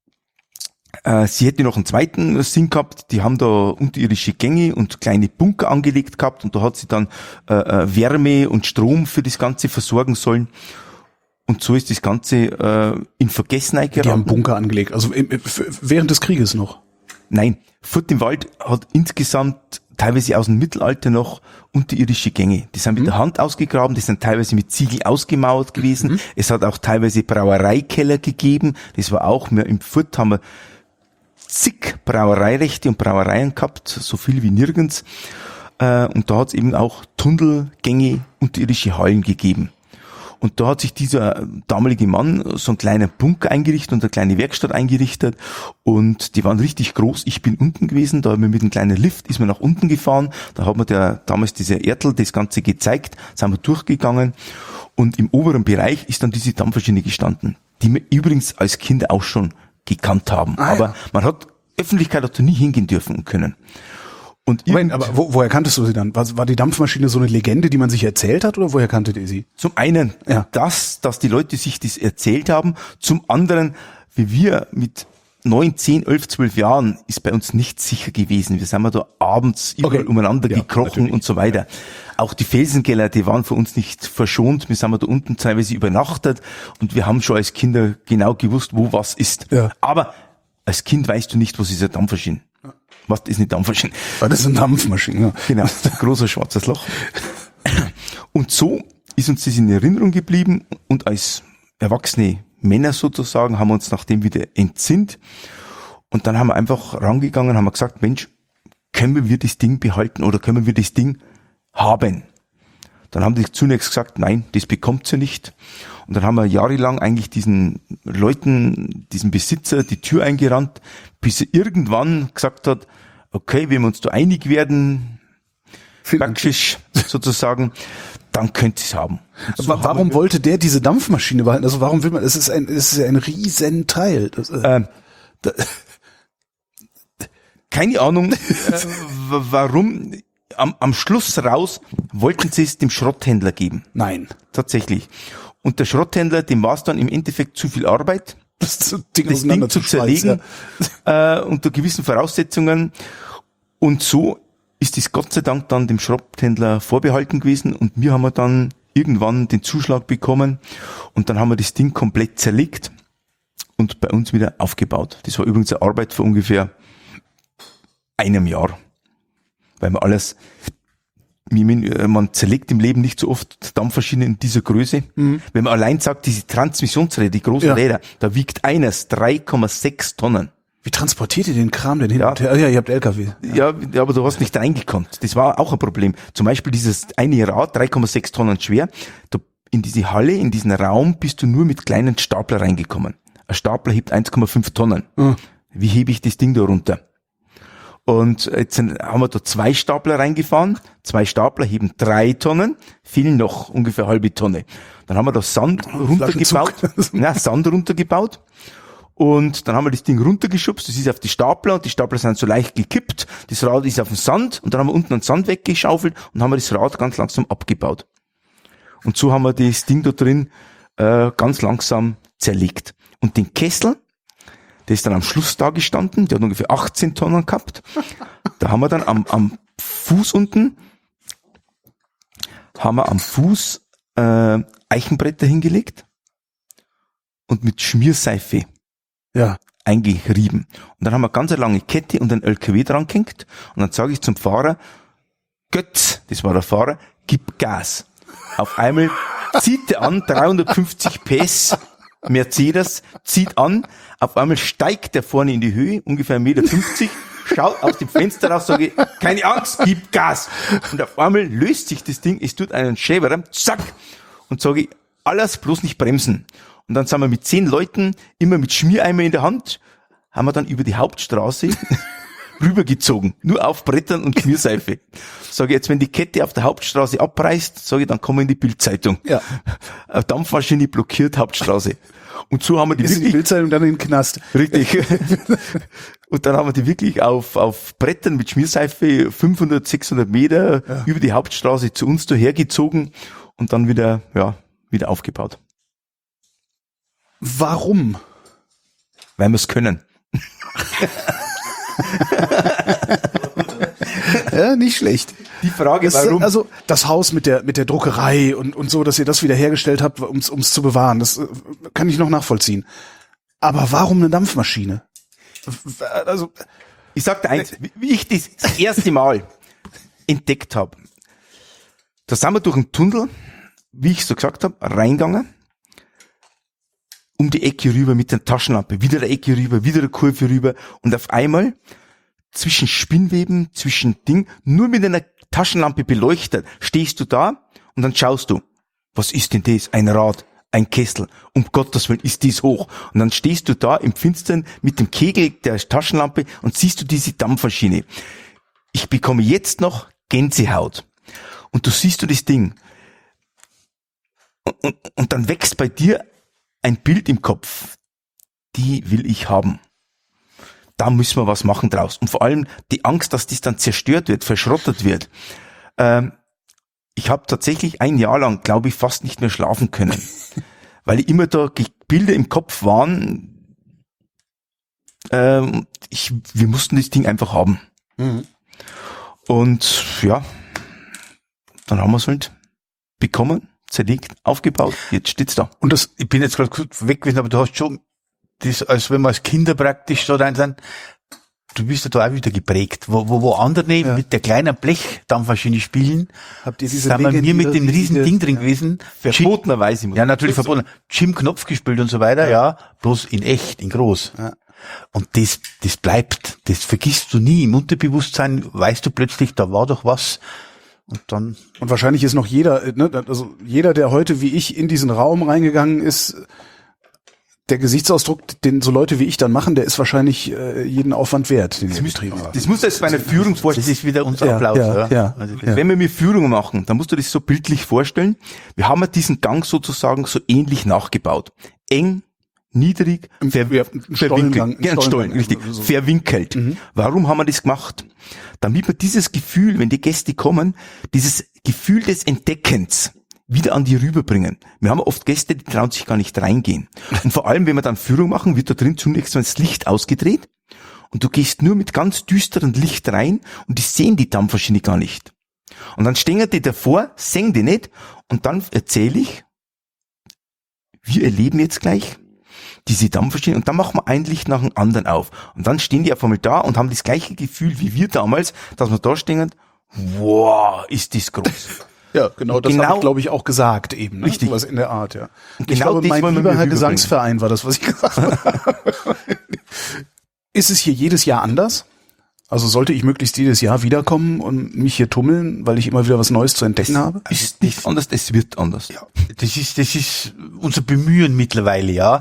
sie hätte noch einen zweiten Sinn gehabt, die haben da unterirdische Gänge und kleine Bunker angelegt gehabt und da hat sie dann Wärme und Strom für das Ganze versorgen sollen. Und so ist das Ganze in Vergessenheit Die haben geraten. Bunker angelegt, also während des Krieges noch. Nein, Furt im Wald hat insgesamt teilweise aus dem Mittelalter noch unterirdische Gänge. Die sind mit der Hand ausgegraben, die sind teilweise mit Ziegel ausgemauert gewesen. Es hat auch teilweise Brauereikeller gegeben. Das war auch mehr im Furt haben wir zig Brauereirechte und Brauereien gehabt, so viel wie nirgends. Und da hat es eben auch Tunnelgänge, unterirdische Hallen gegeben. Und da hat sich dieser damalige Mann so einen kleinen Bunker eingerichtet und eine kleine Werkstatt eingerichtet. Und die waren richtig groß. Ich bin unten gewesen, da haben wir mit einem kleinen Lift, ist man nach unten gefahren. Da hat mir damals dieser Ertl das Ganze gezeigt, sind wir durchgegangen. Und im oberen Bereich ist dann diese Dampfmaschine gestanden, die wir übrigens als Kinder auch schon gekannt haben. Aber man hat, Öffentlichkeit hat da nie hingehen dürfen können. Und Moment, aber woher kanntest du sie dann? War die Dampfmaschine so eine Legende, die man sich erzählt hat, oder woher kanntet ihr sie? zum einen, Ja. dass die Leute sich das erzählt haben. Zum anderen, wie wir mit 9, 10, 11, 12 Jahren ist bei uns nicht sicher gewesen. Wir sind mal da abends überall umeinander Ja, gekrochen natürlich. und so weiter. Auch die Felsenkeller, die waren für uns nicht verschont. Wir sind mal da unten teilweise übernachtet und wir haben schon als Kinder genau gewusst, wo was ist. Ja. Aber als Kind weißt du nicht, was ist eine Dampfmaschine. Was ist eine Dampfmaschine? War das eine Dampfmaschine? Ja. Genau, großer schwarzes Loch. Und so ist uns das in Erinnerung geblieben und als erwachsene Männer sozusagen haben wir uns nachdem wieder entsinnt und dann haben wir einfach rangegangen, haben wir gesagt, Mensch, können wir das Ding behalten oder können wir das Ding haben? Dann haben die zunächst gesagt, nein, das bekommt sie nicht. Und dann haben wir jahrelang eigentlich diesen Leuten, diesem Besitzer die Tür eingerannt, bis er irgendwann gesagt hat, okay, wenn wir uns da einig werden, Backschisch sozusagen, dann könnt ihr es haben. Und so Warum wollte der diese Dampfmaschine behalten? Also warum will man, es ist ja ein Riesenteil. Das, keine Ahnung, warum. Am Schluss raus wollten sie es dem Schrotthändler geben. nein. Tatsächlich. Und der Schrotthändler, dem war es dann im Endeffekt zu viel Arbeit, Das Ding, das Ding zu auseinanderzuschmeißen, zerlegen, unter gewissen Voraussetzungen. Und so ist es Gott sei Dank dann dem Schrotthändler vorbehalten gewesen und wir haben dann irgendwann den Zuschlag bekommen und dann haben wir das Ding komplett zerlegt und bei uns wieder aufgebaut. Das war übrigens eine Arbeit für ungefähr einem Jahr. Weil man alles, man zerlegt im Leben nicht so oft Dampfmaschinen in dieser Größe. Wenn man allein sagt, diese Transmissionsräder, die großen Ja. Räder, da wiegt eines 3,6 Tonnen. Wie transportiert ihr den Kram denn hin und her? Ja, ihr habt LKW. Ja, aber du hast nicht reingekonnt. Das war auch ein Problem. Zum Beispiel dieses eine Rad, 3,6 Tonnen schwer, da in diese Halle, in diesen Raum bist du nur mit kleinen Stapler reingekommen. Ein Stapler hebt 1,5 Tonnen. Wie hebe ich das Ding da runter? Und jetzt haben wir da 2 Stapler reingefahren. 2 Stapler heben 3 Tonnen, fehlen noch ungefähr halbe Tonne. Dann haben wir da Sand runtergebaut. Sand runtergebaut. Und dann haben wir das Ding runtergeschubst. Das ist auf die Stapler und die Stapler sind so leicht gekippt. Das Rad ist auf dem Sand und dann haben wir unten den Sand weggeschaufelt und haben wir das Rad ganz langsam abgebaut. Und so haben wir das Ding da drin ganz langsam zerlegt. Und den Kessel, Der ist dann am Schluss da gestanden, der hat ungefähr 18 Tonnen gehabt. Da haben wir dann am Fuß unten, Eichenbretter hingelegt und mit Schmierseife eingerieben. Und dann haben wir ganz eine lange Kette und ein LKW dran gehängt. Und dann sage ich zum Fahrer, Götz, das war der Fahrer, gib Gas. Auf einmal zieht er an, 350 PS, Mercedes, zieht an, auf einmal steigt der vorne in die Höhe, ungefähr 1,50 Meter, schaut aus dem Fenster raus, sage ich, keine Angst, gib Gas. Und auf einmal löst sich das Ding, es tut einen Schäberer, zack, und sage ich, alles bloß nicht bremsen. Und dann sind wir mit 10 Leuten, immer mit Schmiereimer in der Hand, haben wir dann über die Hauptstraße rübergezogen. Nur auf Brettern und Schmierseife. Sage ich, jetzt, wenn die Kette auf der Hauptstraße abreißt, sage ich, dann kommen wir in die Bildzeitung. Ja. Eine Dampfmaschine blockiert Hauptstraße. Und so haben wir die ist wirklich... die Bildzeitung dann in den Knast. Richtig. Und dann haben wir die wirklich auf Brettern mit Schmierseife 500, 600 Meter über die Hauptstraße zu uns dahergezogen und dann wieder aufgebaut. Warum? Weil wir es können. Ja, nicht schlecht. Die Frage, warum? Also das Haus mit der Druckerei und so, dass ihr das wieder hergestellt habt, ums zu bewahren, das kann ich noch nachvollziehen. Aber warum eine Dampfmaschine? Also ich sag dir eins, wie ich das erste Mal entdeckt habe, da sind wir durch einen Tunnel, wie ich so gesagt habe, reingegangen, um die Ecke rüber mit der Taschenlampe, wieder eine Ecke rüber, wieder eine Kurve rüber und auf einmal zwischen Spinnweben, zwischen Ding, nur mit einer Taschenlampe beleuchtet, stehst du da und dann schaust du, was ist denn das? Ein Rad, ein Kessel, um Gottes Willen ist dies hoch. Und dann stehst du da im Finstern mit dem Kegel der Taschenlampe und siehst du diese Dampfmaschine. Ich bekomme jetzt noch Gänsehaut. Und du siehst du das Ding. Und dann wächst bei dir ein Bild im Kopf. Die will ich haben. Da müssen wir was machen draus. Und vor allem die Angst, dass das dann zerstört wird, verschrottet wird. Ich habe tatsächlich ein Jahr lang, glaube ich, fast nicht mehr schlafen können. Weil immer da Bilder im Kopf waren. Wir mussten das Ding einfach haben. Mhm. Und ja, dann haben wir es halt bekommen, zerlegt, aufgebaut, jetzt steht's da. Und ich bin jetzt gerade kurz weg gewesen, aber du hast schon das, als wenn wir als Kinder praktisch da rein sind, du bist ja da auch wieder geprägt. Wo andere mit der kleinen Blechdampfmaschine spielen, habt ihr diese sind wir mit dem riesen Ding drin gewesen. Verbotenerweise. Ja, natürlich verboten. Jim Knopf gespielt und so weiter, ja, bloß in echt, in groß. Ja. Und das bleibt, das vergisst du nie. Im Unterbewusstsein weißt du plötzlich, da war doch was. Und wahrscheinlich ist noch jeder, ne, also jeder, der heute wie ich in diesen Raum reingegangen ist, der Gesichtsausdruck, den so Leute wie ich dann machen, der ist wahrscheinlich jeden Aufwand wert, den ihr betrieben habt. Das muss jetzt bei einer Führung vorstellen. Das ist wieder unser Applaus. Wenn wir mir Führungen machen, dann musst du das so bildlich vorstellen. Wir haben ja diesen Gang sozusagen so ähnlich nachgebaut. Eng, niedrig, verwinkelt. Ja, ein Stollen, richtig. So. Verwinkelt. Mhm. Warum haben wir das gemacht? Damit wir dieses Gefühl, wenn die Gäste kommen, dieses Gefühl des Entdeckens wieder an die rüberbringen. Wir haben oft Gäste, die trauen sich gar nicht reingehen. Und vor allem, wenn wir dann Führung machen, wird da drin zunächst mal das Licht ausgedreht und du gehst nur mit ganz düsterem Licht rein und die sehen die Dampfmaschine gar nicht. Und dann stehen die davor, sehen die nicht und dann erzähle ich, wir erleben jetzt gleich diese Dampfmaschine und dann machen wir ein Licht nach dem anderen auf. Und dann stehen die auf einmal da und haben das gleiche Gefühl wie wir damals, dass wir da stehen, wow, ist das groß. Ja, genau, das habe ich, glaube ich, auch gesagt eben. Ne? Richtig. Was in der Art, ja. Und ich glaube, mein lieber Herr Gesangsverein war das, was ich gesagt habe. Ist es hier jedes Jahr anders? Also sollte ich möglichst jedes Jahr wiederkommen und mich hier tummeln, weil ich immer wieder was Neues zu entdecken habe? Es ist nicht anders, es wird anders. Ja, das ist unser Bemühen mittlerweile, ja.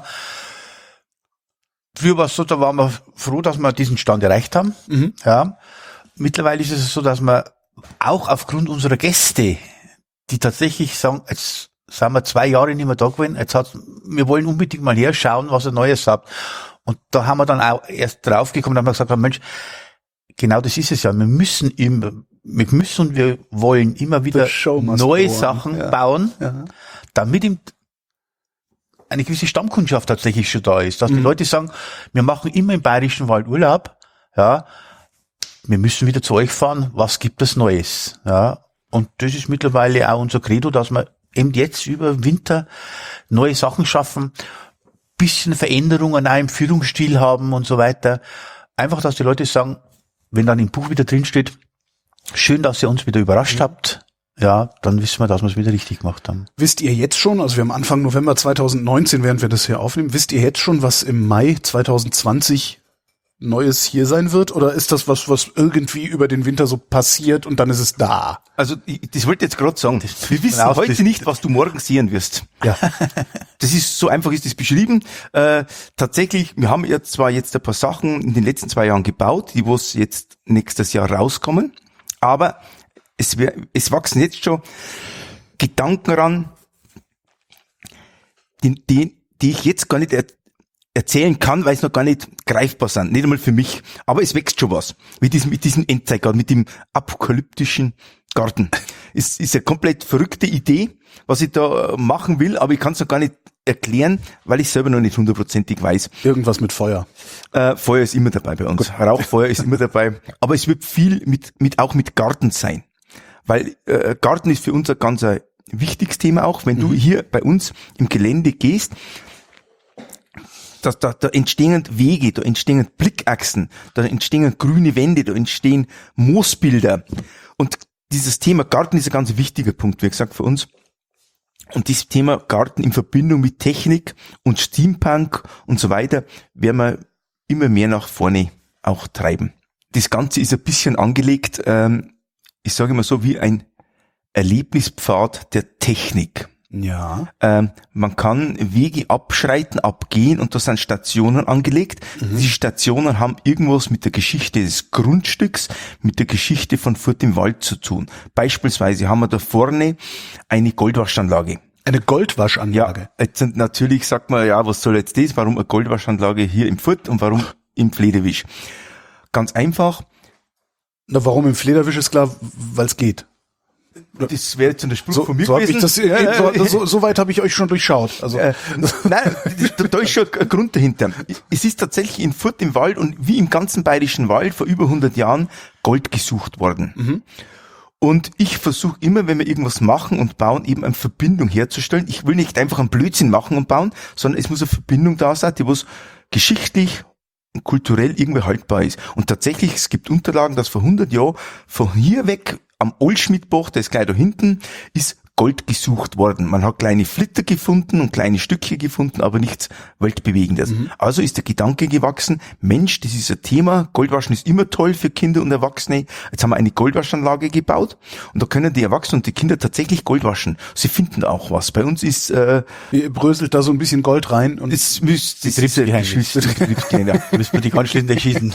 Früher war es so, da waren wir froh, dass wir diesen Stand erreicht haben. Mhm. Ja. Mittlerweile ist es so, dass wir auch aufgrund unserer Gäste, die tatsächlich sagen, jetzt sind wir 2 Jahre nicht mehr da gewesen, wir wollen unbedingt mal herschauen, was ihr Neues habt. Und da haben wir dann auch erst draufgekommen, haben wir gesagt, Mensch, genau das ist es ja. Wir müssen und wir wollen immer wieder neue Sachen bauen, damit eine gewisse Stammkundschaft tatsächlich schon da ist, dass die Leute sagen, wir machen immer im Bayerischen Wald Urlaub, ja, wir müssen wieder zu euch fahren, was gibt es Neues, ja, und das ist mittlerweile auch unser Credo, dass wir eben jetzt über Winter neue Sachen schaffen, bisschen Veränderungen auch im Führungsstil haben und so weiter, einfach, dass die Leute sagen, wenn dann im Buch wieder drin steht, schön, dass ihr uns wieder überrascht habt, ja, dann wissen wir, dass wir es wieder richtig gemacht haben. Wisst ihr jetzt schon, also wir haben Anfang November 2019, während wir das hier aufnehmen, wisst ihr jetzt schon, was im Mai 2020 Neues hier sein wird? Oder ist das was irgendwie über den Winter so passiert und dann ist es da? Also, das wollte ich jetzt gerade sagen. Wir wissen heute nicht, was du morgen sehen wirst. Ja. Das ist, so einfach ist das beschrieben. Tatsächlich, wir haben ja zwar jetzt ein paar Sachen in den letzten 2 Jahren gebaut, die was jetzt nächstes Jahr rauskommen, aber es wachsen jetzt schon Gedanken ran, die ich jetzt gar nicht erzählen kann, weil es noch gar nicht greifbar sind. Nicht einmal für mich. Aber es wächst schon was. Mit diesem Endzeitgarten, mit dem apokalyptischen Garten. Es ist eine komplett verrückte Idee, was ich da machen will, aber ich kann es noch gar nicht erklären, weil ich selber noch nicht 100%ig weiß. Irgendwas mit Feuer. Feuer ist immer dabei bei uns. Rauchfeuer ist immer dabei. Aber es wird viel auch mit Garten sein. Weil Garten ist für uns ein ganz wichtiges Thema auch. Wenn du hier bei uns im Gelände gehst, da entstehen Wege, da entstehen Blickachsen, da entstehen grüne Wände, da entstehen Moosbilder. Und dieses Thema Garten ist ein ganz wichtiger Punkt, wie gesagt, für uns. Und dieses Thema Garten in Verbindung mit Technik und Steampunk und so weiter werden wir immer mehr nach vorne auch treiben. Das Ganze ist ein bisschen angelegt, ich sage mal so, wie ein Erlebnispfad der Technik. Ja. Man kann Wege abschreiten, abgehen und da sind Stationen angelegt. Diese Stationen haben irgendwas mit der Geschichte des Grundstücks, mit der Geschichte von Furt im Wald zu tun. Beispielsweise haben wir da vorne eine Goldwaschanlage. Eine Goldwaschanlage? Ja, jetzt sind natürlich, sagt man, ja, was soll jetzt das? Warum eine Goldwaschanlage hier im Furt und warum im Flederwisch? Ganz einfach. Na, warum im Flederwisch ist klar, weil es geht. Das wäre jetzt ein Spruch von mir so gewesen. So weit habe ich euch schon durchschaut. Also nein, da ist schon ein Grund dahinter. Es ist tatsächlich in Furt im Wald und wie im ganzen Bayerischen Wald vor über 100 Jahren Gold gesucht worden. Und ich versuche immer, wenn wir irgendwas machen und bauen, eben eine Verbindung herzustellen. Ich will nicht einfach einen Blödsinn machen und bauen, sondern es muss eine Verbindung da sein, die was geschichtlich und kulturell irgendwie haltbar ist. Und tatsächlich, es gibt Unterlagen, dass vor 100 Jahren von hier weg am Oldschmidtbach, der ist gleich da hinten, ist Gold gesucht worden. Man hat kleine Flitter gefunden und kleine Stückchen gefunden, aber nichts Weltbewegendes. Also ist der Gedanke gewachsen, Mensch, das ist ein Thema, Goldwaschen ist immer toll für Kinder und Erwachsene. Jetzt haben wir eine Goldwaschanlage gebaut und da können die Erwachsenen und die Kinder tatsächlich Gold waschen. Sie finden auch was. Bei uns ist ihr bröselt da so ein bisschen Gold rein und das müsste müssen wir die anschließend erschießen.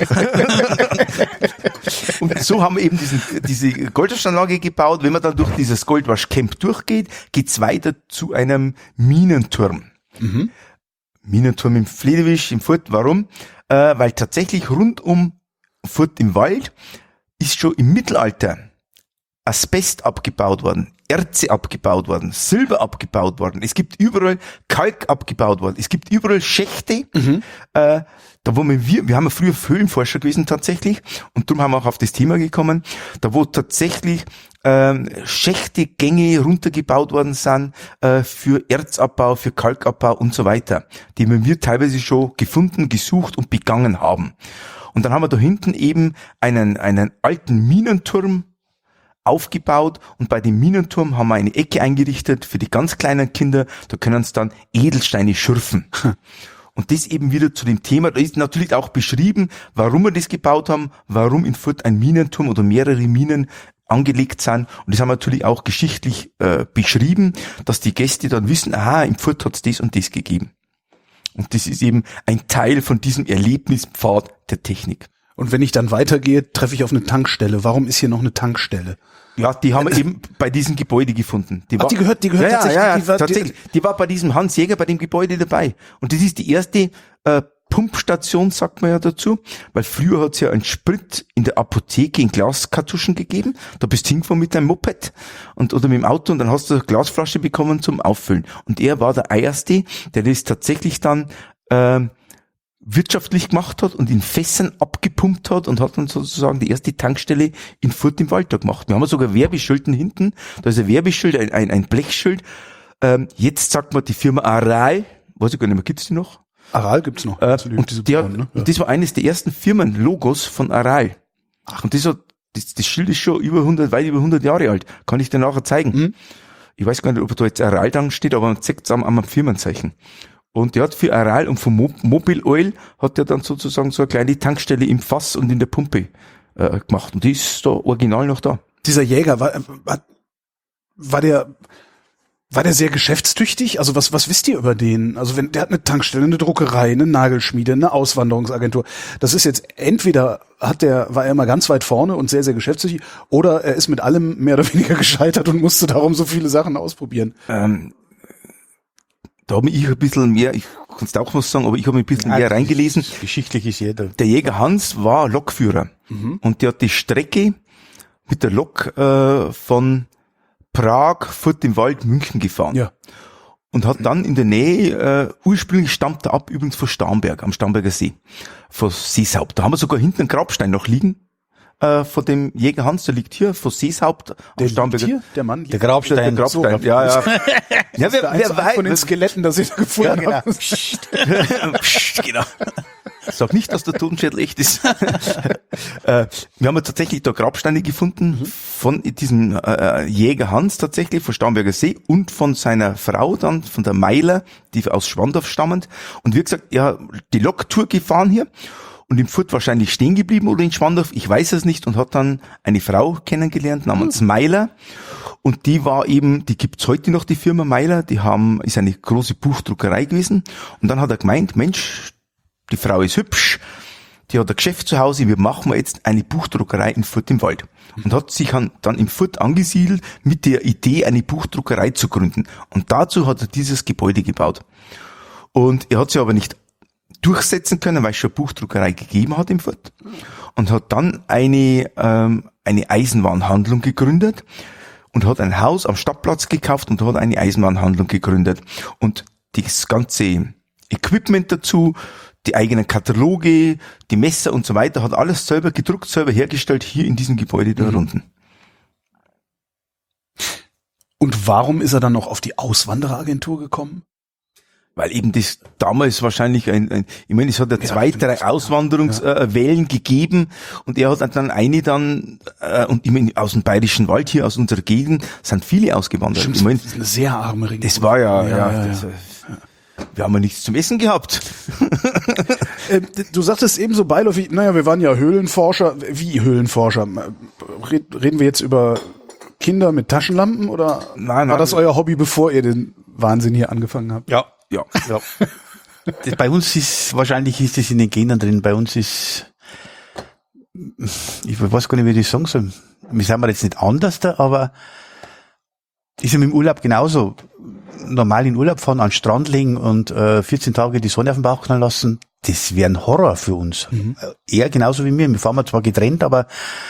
Und so haben wir eben diese Goldwaschanlage gebaut. Wenn man dann durch dieses Goldwaschcamp durchgeht, geht's weiter zu einem Minenturm. Minenturm im Flederwisch, im Furt. Warum? Weil tatsächlich rund um Furt im Wald ist schon im Mittelalter Asbest abgebaut worden, Erze abgebaut worden, Silber abgebaut worden. Es gibt überall Kalk abgebaut worden. Es gibt überall Schächte. Da wo wir haben ja früher Höhlenforscher gewesen tatsächlich und darum haben wir auch auf das Thema gekommen, da wo tatsächlich Schächte, Gänge runtergebaut worden sind für Erzabbau, für Kalkabbau und so weiter, die wir teilweise schon gefunden, gesucht und begangen haben. Und dann haben wir da hinten eben einen alten Minenturm aufgebaut und bei dem Minenturm haben wir eine Ecke eingerichtet für die ganz kleinen Kinder, da können sie dann Edelsteine schürfen. Und das eben wieder zu dem Thema, da ist natürlich auch beschrieben, warum wir das gebaut haben, warum in Furt ein Minenturm oder mehrere Minen angelegt sind. Und das haben wir natürlich auch geschichtlich beschrieben, dass die Gäste dann wissen, aha, in Furt hat es das und das gegeben. Und das ist eben ein Teil von diesem Erlebnispfad der Technik. Und wenn ich dann weitergehe, treffe ich auf eine Tankstelle. Warum ist hier noch eine Tankstelle? Ja, die haben wir eben bei diesem Gebäude gefunden. Die gehört tatsächlich. Die war bei diesem Hans Jäger bei dem Gebäude dabei. Und das ist die erste Pumpstation, sagt man ja dazu, weil früher hat's ja einen Sprit in der Apotheke in Glaskartuschen gegeben. Da bist du hingefahren mit deinem Moped oder mit dem Auto und dann hast du eine Glasflasche bekommen zum Auffüllen. Und er war der erste, der das tatsächlich dann wirtschaftlich gemacht hat und in Fässern abgepumpt hat und hat dann sozusagen die erste Tankstelle in Furt im Wald da gemacht. Wir haben sogar Werbeschilden hinten, da ist ein Werbeschild, ein Blechschild. Jetzt sagt man die Firma Aral, weiß ich gar nicht mehr, gibt's die noch? Aral gibt's noch. Und das war eines der ersten Firmenlogos von Aral. Ach. Und das Schild ist schon weit über 100 Jahre alt. Kann ich dir nachher zeigen. Mhm. Ich weiß gar nicht, ob da jetzt Aral dran steht, aber man zeigt es am Firmenzeichen. Und der hat für Aral und für Mobil Oil hat er dann sozusagen so eine kleine Tankstelle im Fass und in der Pumpe gemacht. Und die ist da original noch da. Dieser Jäger, war der sehr geschäftstüchtig? Also was wisst ihr über den? Also der hat eine Tankstelle, eine Druckerei, eine Nagelschmiede, eine Auswanderungsagentur. Das ist jetzt entweder war er immer ganz weit vorne und sehr, sehr geschäftstüchtig, oder er ist mit allem mehr oder weniger gescheitert und musste darum so viele Sachen ausprobieren. Da habe ich ein bisschen mehr, ich kann es auch was sagen, aber ich habe ein bisschen mehr reingelesen. Geschichtlich ist jeder. Der Jäger Hans war Lokführer und der hat die Strecke mit der Lok von Prag, Furt im Wald, München gefahren. Ja. Und hat dann in der Nähe, ursprünglich stammt er ab, übrigens von Starnberg, am Starnberger See, von Seeshaupt. Da haben wir sogar hinten einen Grabstein noch liegen, von dem Jäger Hans, der liegt hier, von Seeshaupt am Starnberger. Hier, der Mann? Der Grabstein. Der Grabstein, so, ja. Ja, wer weiß von den Skeletten, das ich da gefunden habe. Psst, genau. Sag nicht, dass der Totenschädel echt ist. Wir haben ja tatsächlich da Grabsteine gefunden von diesem Jäger Hans tatsächlich, von Starnberger See und von seiner Frau dann, von der Meiler, die aus Schwandorf stammend. Und wie gesagt, er hat die Loktour gefahren hier und im Furt wahrscheinlich stehen geblieben oder in Schwandorf, ich weiß es nicht, und hat dann eine Frau kennengelernt namens Meiler. Und die gibt's heute noch, die Firma Meiler, ist eine große Buchdruckerei gewesen. Und dann hat er gemeint, Mensch, die Frau ist hübsch, die hat ein Geschäft zu Hause, wir machen jetzt eine Buchdruckerei in Furt im Wald. Und hat sich dann im Furt angesiedelt mit der Idee, eine Buchdruckerei zu gründen. Und dazu hat er dieses Gebäude gebaut. Und er hat sich aber nicht durchsetzen können, weil es schon eine Buchdruckerei gegeben hat im Furt. Und hat dann eine Eisenwarenhandlung gegründet und hat ein Haus am Stadtplatz gekauft und hat eine Eisenwarenhandlung gegründet. Und das ganze Equipment dazu, die eigenen Kataloge, die Messer und so weiter, hat alles selber gedruckt, selber hergestellt, hier in diesem Gebäude da unten. Und warum ist er dann noch auf die Auswandereragentur gekommen? Weil eben das damals wahrscheinlich ich meine, es hat ja 2-3 Auswanderungswellen gegeben und er hat dann und ich meine, aus dem Bayerischen Wald hier, aus unserer Gegend, sind viele ausgewandert. Stimmt, ich meine, das ist eine sehr arme Region. Das war wir haben ja nichts zum Essen gehabt. Du sagtest eben so beiläufig, wir waren ja Höhlenforscher. Wie Höhlenforscher? Reden wir jetzt über Kinder mit Taschenlampen oder war das euer Hobby, bevor ihr den Wahnsinn hier angefangen habt? Ja. Bei uns ist es in den Genen drin. Bei uns ist, ich weiß gar nicht, wie ich das sagen soll. Wir sind jetzt nicht anders da, aber ist ja mit dem Urlaub genauso. Normal in Urlaub fahren, an den Strand legen und 14 Tage die Sonne auf den Bauch knallen lassen, das wäre ein Horror für uns. Eher genauso wie wir. Wir fahren zwar getrennt, aber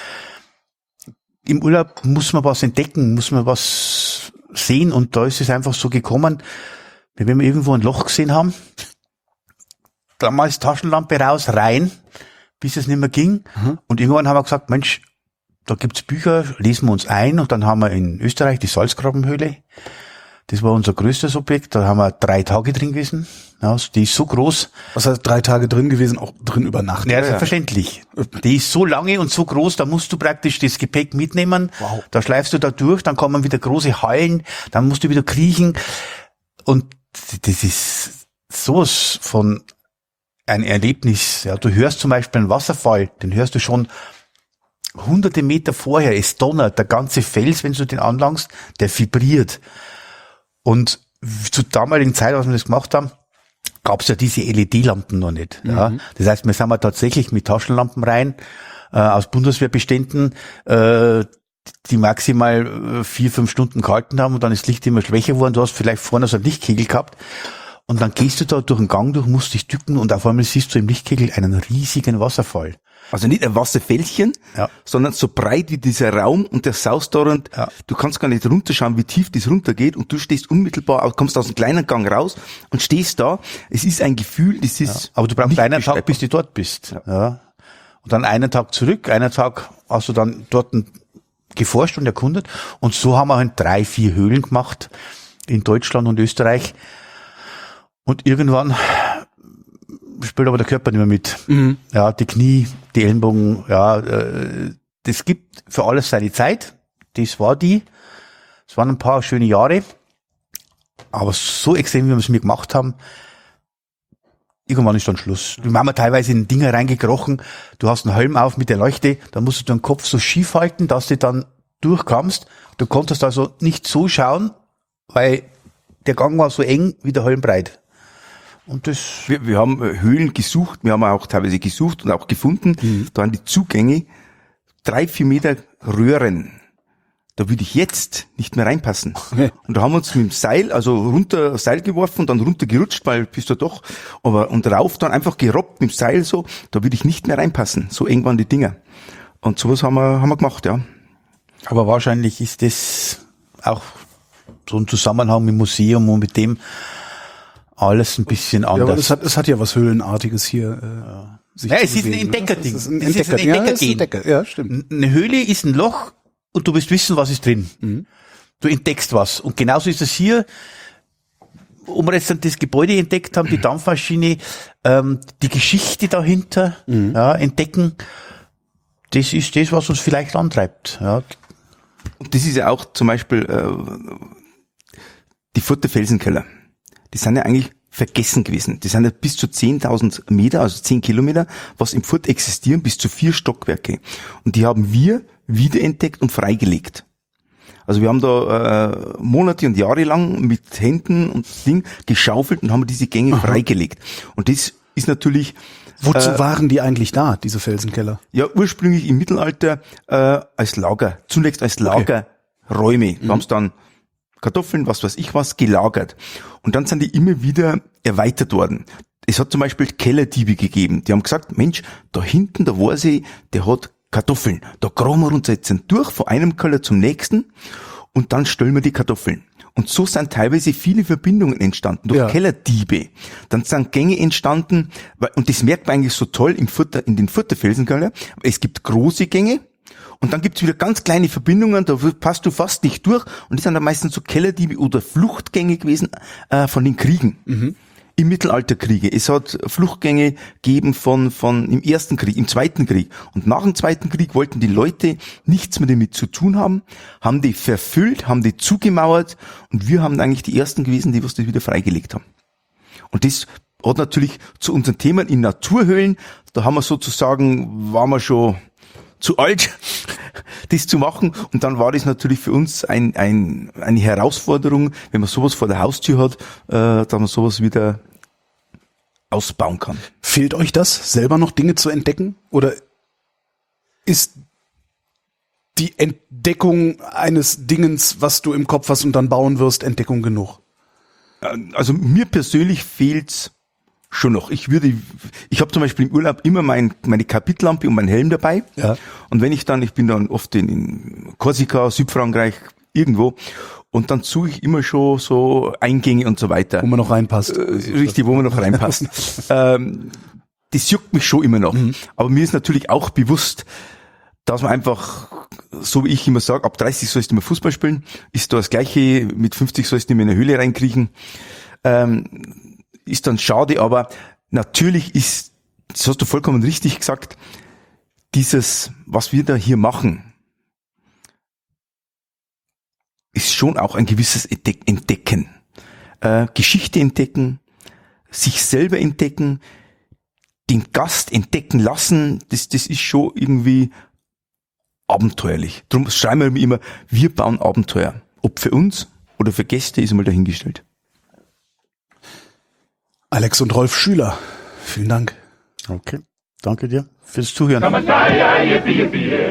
im Urlaub muss man was entdecken, muss man was sehen, und da ist es einfach so gekommen, wenn wir irgendwo ein Loch gesehen haben, damals Taschenlampe raus, rein, bis es nicht mehr ging. Und irgendwann haben wir gesagt, Mensch, da gibt's Bücher, lesen wir uns ein, und dann haben wir in Österreich die Salzgrabenhöhle. Das war unser größtes Objekt, da haben wir 3 Tage drin gewesen. Ja, die ist so groß. Was heißt 3 Tage drin gewesen, auch drin übernachtet? Ja, selbstverständlich. Die ist so lange und so groß, da musst du praktisch das Gepäck mitnehmen. Wow. Da schleifst du da durch, dann kommen wieder große Hallen, dann musst du wieder kriechen. Und das ist sowas von ein Erlebnis. Ja, du hörst zum Beispiel einen Wasserfall, den hörst du schon hunderte Meter vorher. Es donnert, der ganze Fels, wenn du den anlangst, der vibriert. Und zur damaligen Zeit, als wir das gemacht haben, gab es ja diese LED-Lampen noch nicht. Ja. Das heißt, wir sind tatsächlich mit Taschenlampen rein, aus Bundeswehrbeständen, die maximal 4-5 Stunden gehalten haben, und dann ist das Licht immer schwächer geworden. Du hast vielleicht vorne so einen Lichtkegel gehabt. Und dann gehst du da durch den Gang durch, musst dich dücken und auf einmal siehst du im Lichtkegel einen riesigen Wasserfall. Also nicht ein Wasserfällchen, sondern so breit wie dieser Raum und der saust da und du kannst gar nicht runterschauen, wie tief das runtergeht und du stehst unmittelbar, kommst aus einem kleinen Gang raus und stehst da. Es ist ein Gefühl, das ist. Aber du brauchst einen Tag, bis du dort bist. Ja. Und dann einen Tag zurück, einen Tag hast du dann dort geforscht und erkundet. Und so haben wir halt 3, 4 Höhlen gemacht in Deutschland und Österreich. Und irgendwann spielt aber der Körper nicht mehr mit. Mhm. Ja, die Knie, die Ellenbogen, das gibt für alles seine Zeit. Es waren ein paar schöne Jahre. Aber so extrem, wie wir es mir gemacht haben, irgendwann ist dann Schluss. Wir haben teilweise in Dinger reingekrochen. Du hast einen Helm auf mit der Leuchte, da musst du deinen Kopf so schief halten, dass du dann durchkommst. Du konntest also nicht so schauen, weil der Gang war so eng wie der Helm breit. Und das. Wir haben Höhlen gesucht, wir haben auch teilweise gesucht und auch gefunden. Da waren die Zugänge 3, 4 Meter Röhren. Da würde ich jetzt nicht mehr reinpassen. Okay. Und da haben wir uns mit dem Seil, Seil geworfen und dann runtergerutscht, weil bist du doch, und rauf dann einfach gerobbt mit dem Seil so, da würde ich nicht mehr reinpassen. So eng waren die Dinger. Und sowas haben wir gemacht, ja. Aber wahrscheinlich ist das auch so ein Zusammenhang mit dem Museum und mit dem alles ein bisschen anders. Ja, aber es hat ja was Höhlenartiges hier. Es ist ein Entdeckerding. Es ist ein Entdeckergehen. Ja, stimmt. Eine Höhle ist ein Loch und du willst wissen, was ist drin. Mhm. Du entdeckst was. Und genauso ist es hier, wo wir jetzt dann das Gebäude entdeckt haben, die Dampfmaschine, die Geschichte dahinter, entdecken. Das ist das, was uns vielleicht antreibt. Ja. Und das ist ja auch zum Beispiel die Furter Felsenkeller. Die sind ja eigentlich vergessen gewesen. Die sind ja bis zu 10.000 Meter, also 10 Kilometer, was im Furt existieren, bis zu 4 Stockwerke. Und die haben wir wiederentdeckt und freigelegt. Also wir haben da Monate und Jahre lang mit Händen und Ding geschaufelt und haben diese Gänge freigelegt. Und das ist natürlich... Wozu waren die eigentlich da, diese Felsenkeller? Ja, ursprünglich im Mittelalter als Lager, zunächst als Lagerräume. Da haben sie dann Kartoffeln, was weiß ich was, gelagert. Und dann sind die immer wieder erweitert worden. Es hat zum Beispiel Kellerdiebe gegeben. Die haben gesagt, Mensch, da hinten, der Warsee, der hat Kartoffeln. Da graben wir uns jetzt durch, von einem Keller zum nächsten und dann stellen wir die Kartoffeln. Und so sind teilweise viele Verbindungen entstanden durch Kellerdiebe. Dann sind Gänge entstanden, und das merkt man eigentlich so toll in den Furter Felsenkeller. Es gibt große Gänge und dann gibt's wieder ganz kleine Verbindungen, da passt du fast nicht durch. Und die sind dann meistens so Kellerdiebe oder Fluchtgänge gewesen von den Kriegen. Mhm. Im Mittelalterkriege. Es hat Fluchtgänge gegeben von im Ersten Krieg, im Zweiten Krieg. Und nach dem Zweiten Krieg wollten die Leute nichts mehr damit zu tun haben die verfüllt, haben die zugemauert und wir haben eigentlich die Ersten gewesen, die was das wieder freigelegt haben. Und das hat natürlich zu unseren Themen in Naturhöhlen, da haben wir sozusagen, waren wir schon zu alt, das zu machen. Und dann war das natürlich für uns eine Herausforderung, wenn man sowas vor der Haustür hat, dass man sowas wieder ausbauen kann. Fehlt euch das, selber noch Dinge zu entdecken? Oder ist die Entdeckung eines Dingens, was du im Kopf hast und dann bauen wirst, Entdeckung genug? Also mir persönlich fehlt's schon noch. Ich habe zum Beispiel im Urlaub immer meine Kapitlampe und meinen Helm dabei. Ja. Und wenn ich bin dann oft in Korsika, Südfrankreich, irgendwo. Und dann suche ich immer schon so Eingänge und so weiter. Wo man noch reinpasst. Richtig, wo man noch reinpasst. Das juckt mich schon immer noch. Mhm. Aber mir ist natürlich auch bewusst, dass man einfach, so wie ich immer sage, ab 30 sollst du immer Fußball spielen. Ist da das Gleiche, mit 50 sollst du nicht mehr in eine Höhle reinkriechen. Ist dann schade, aber natürlich das hast du vollkommen richtig gesagt, dieses, was wir da hier machen, ist schon auch ein gewisses Entdecken. Geschichte entdecken, sich selber entdecken, den Gast entdecken lassen, das ist schon irgendwie abenteuerlich. Darum schreiben wir immer, wir bauen Abenteuer. Ob für uns oder für Gäste, ist einmal dahingestellt. Alex und Rolf Schüler, vielen Dank. Okay, danke dir fürs Zuhören.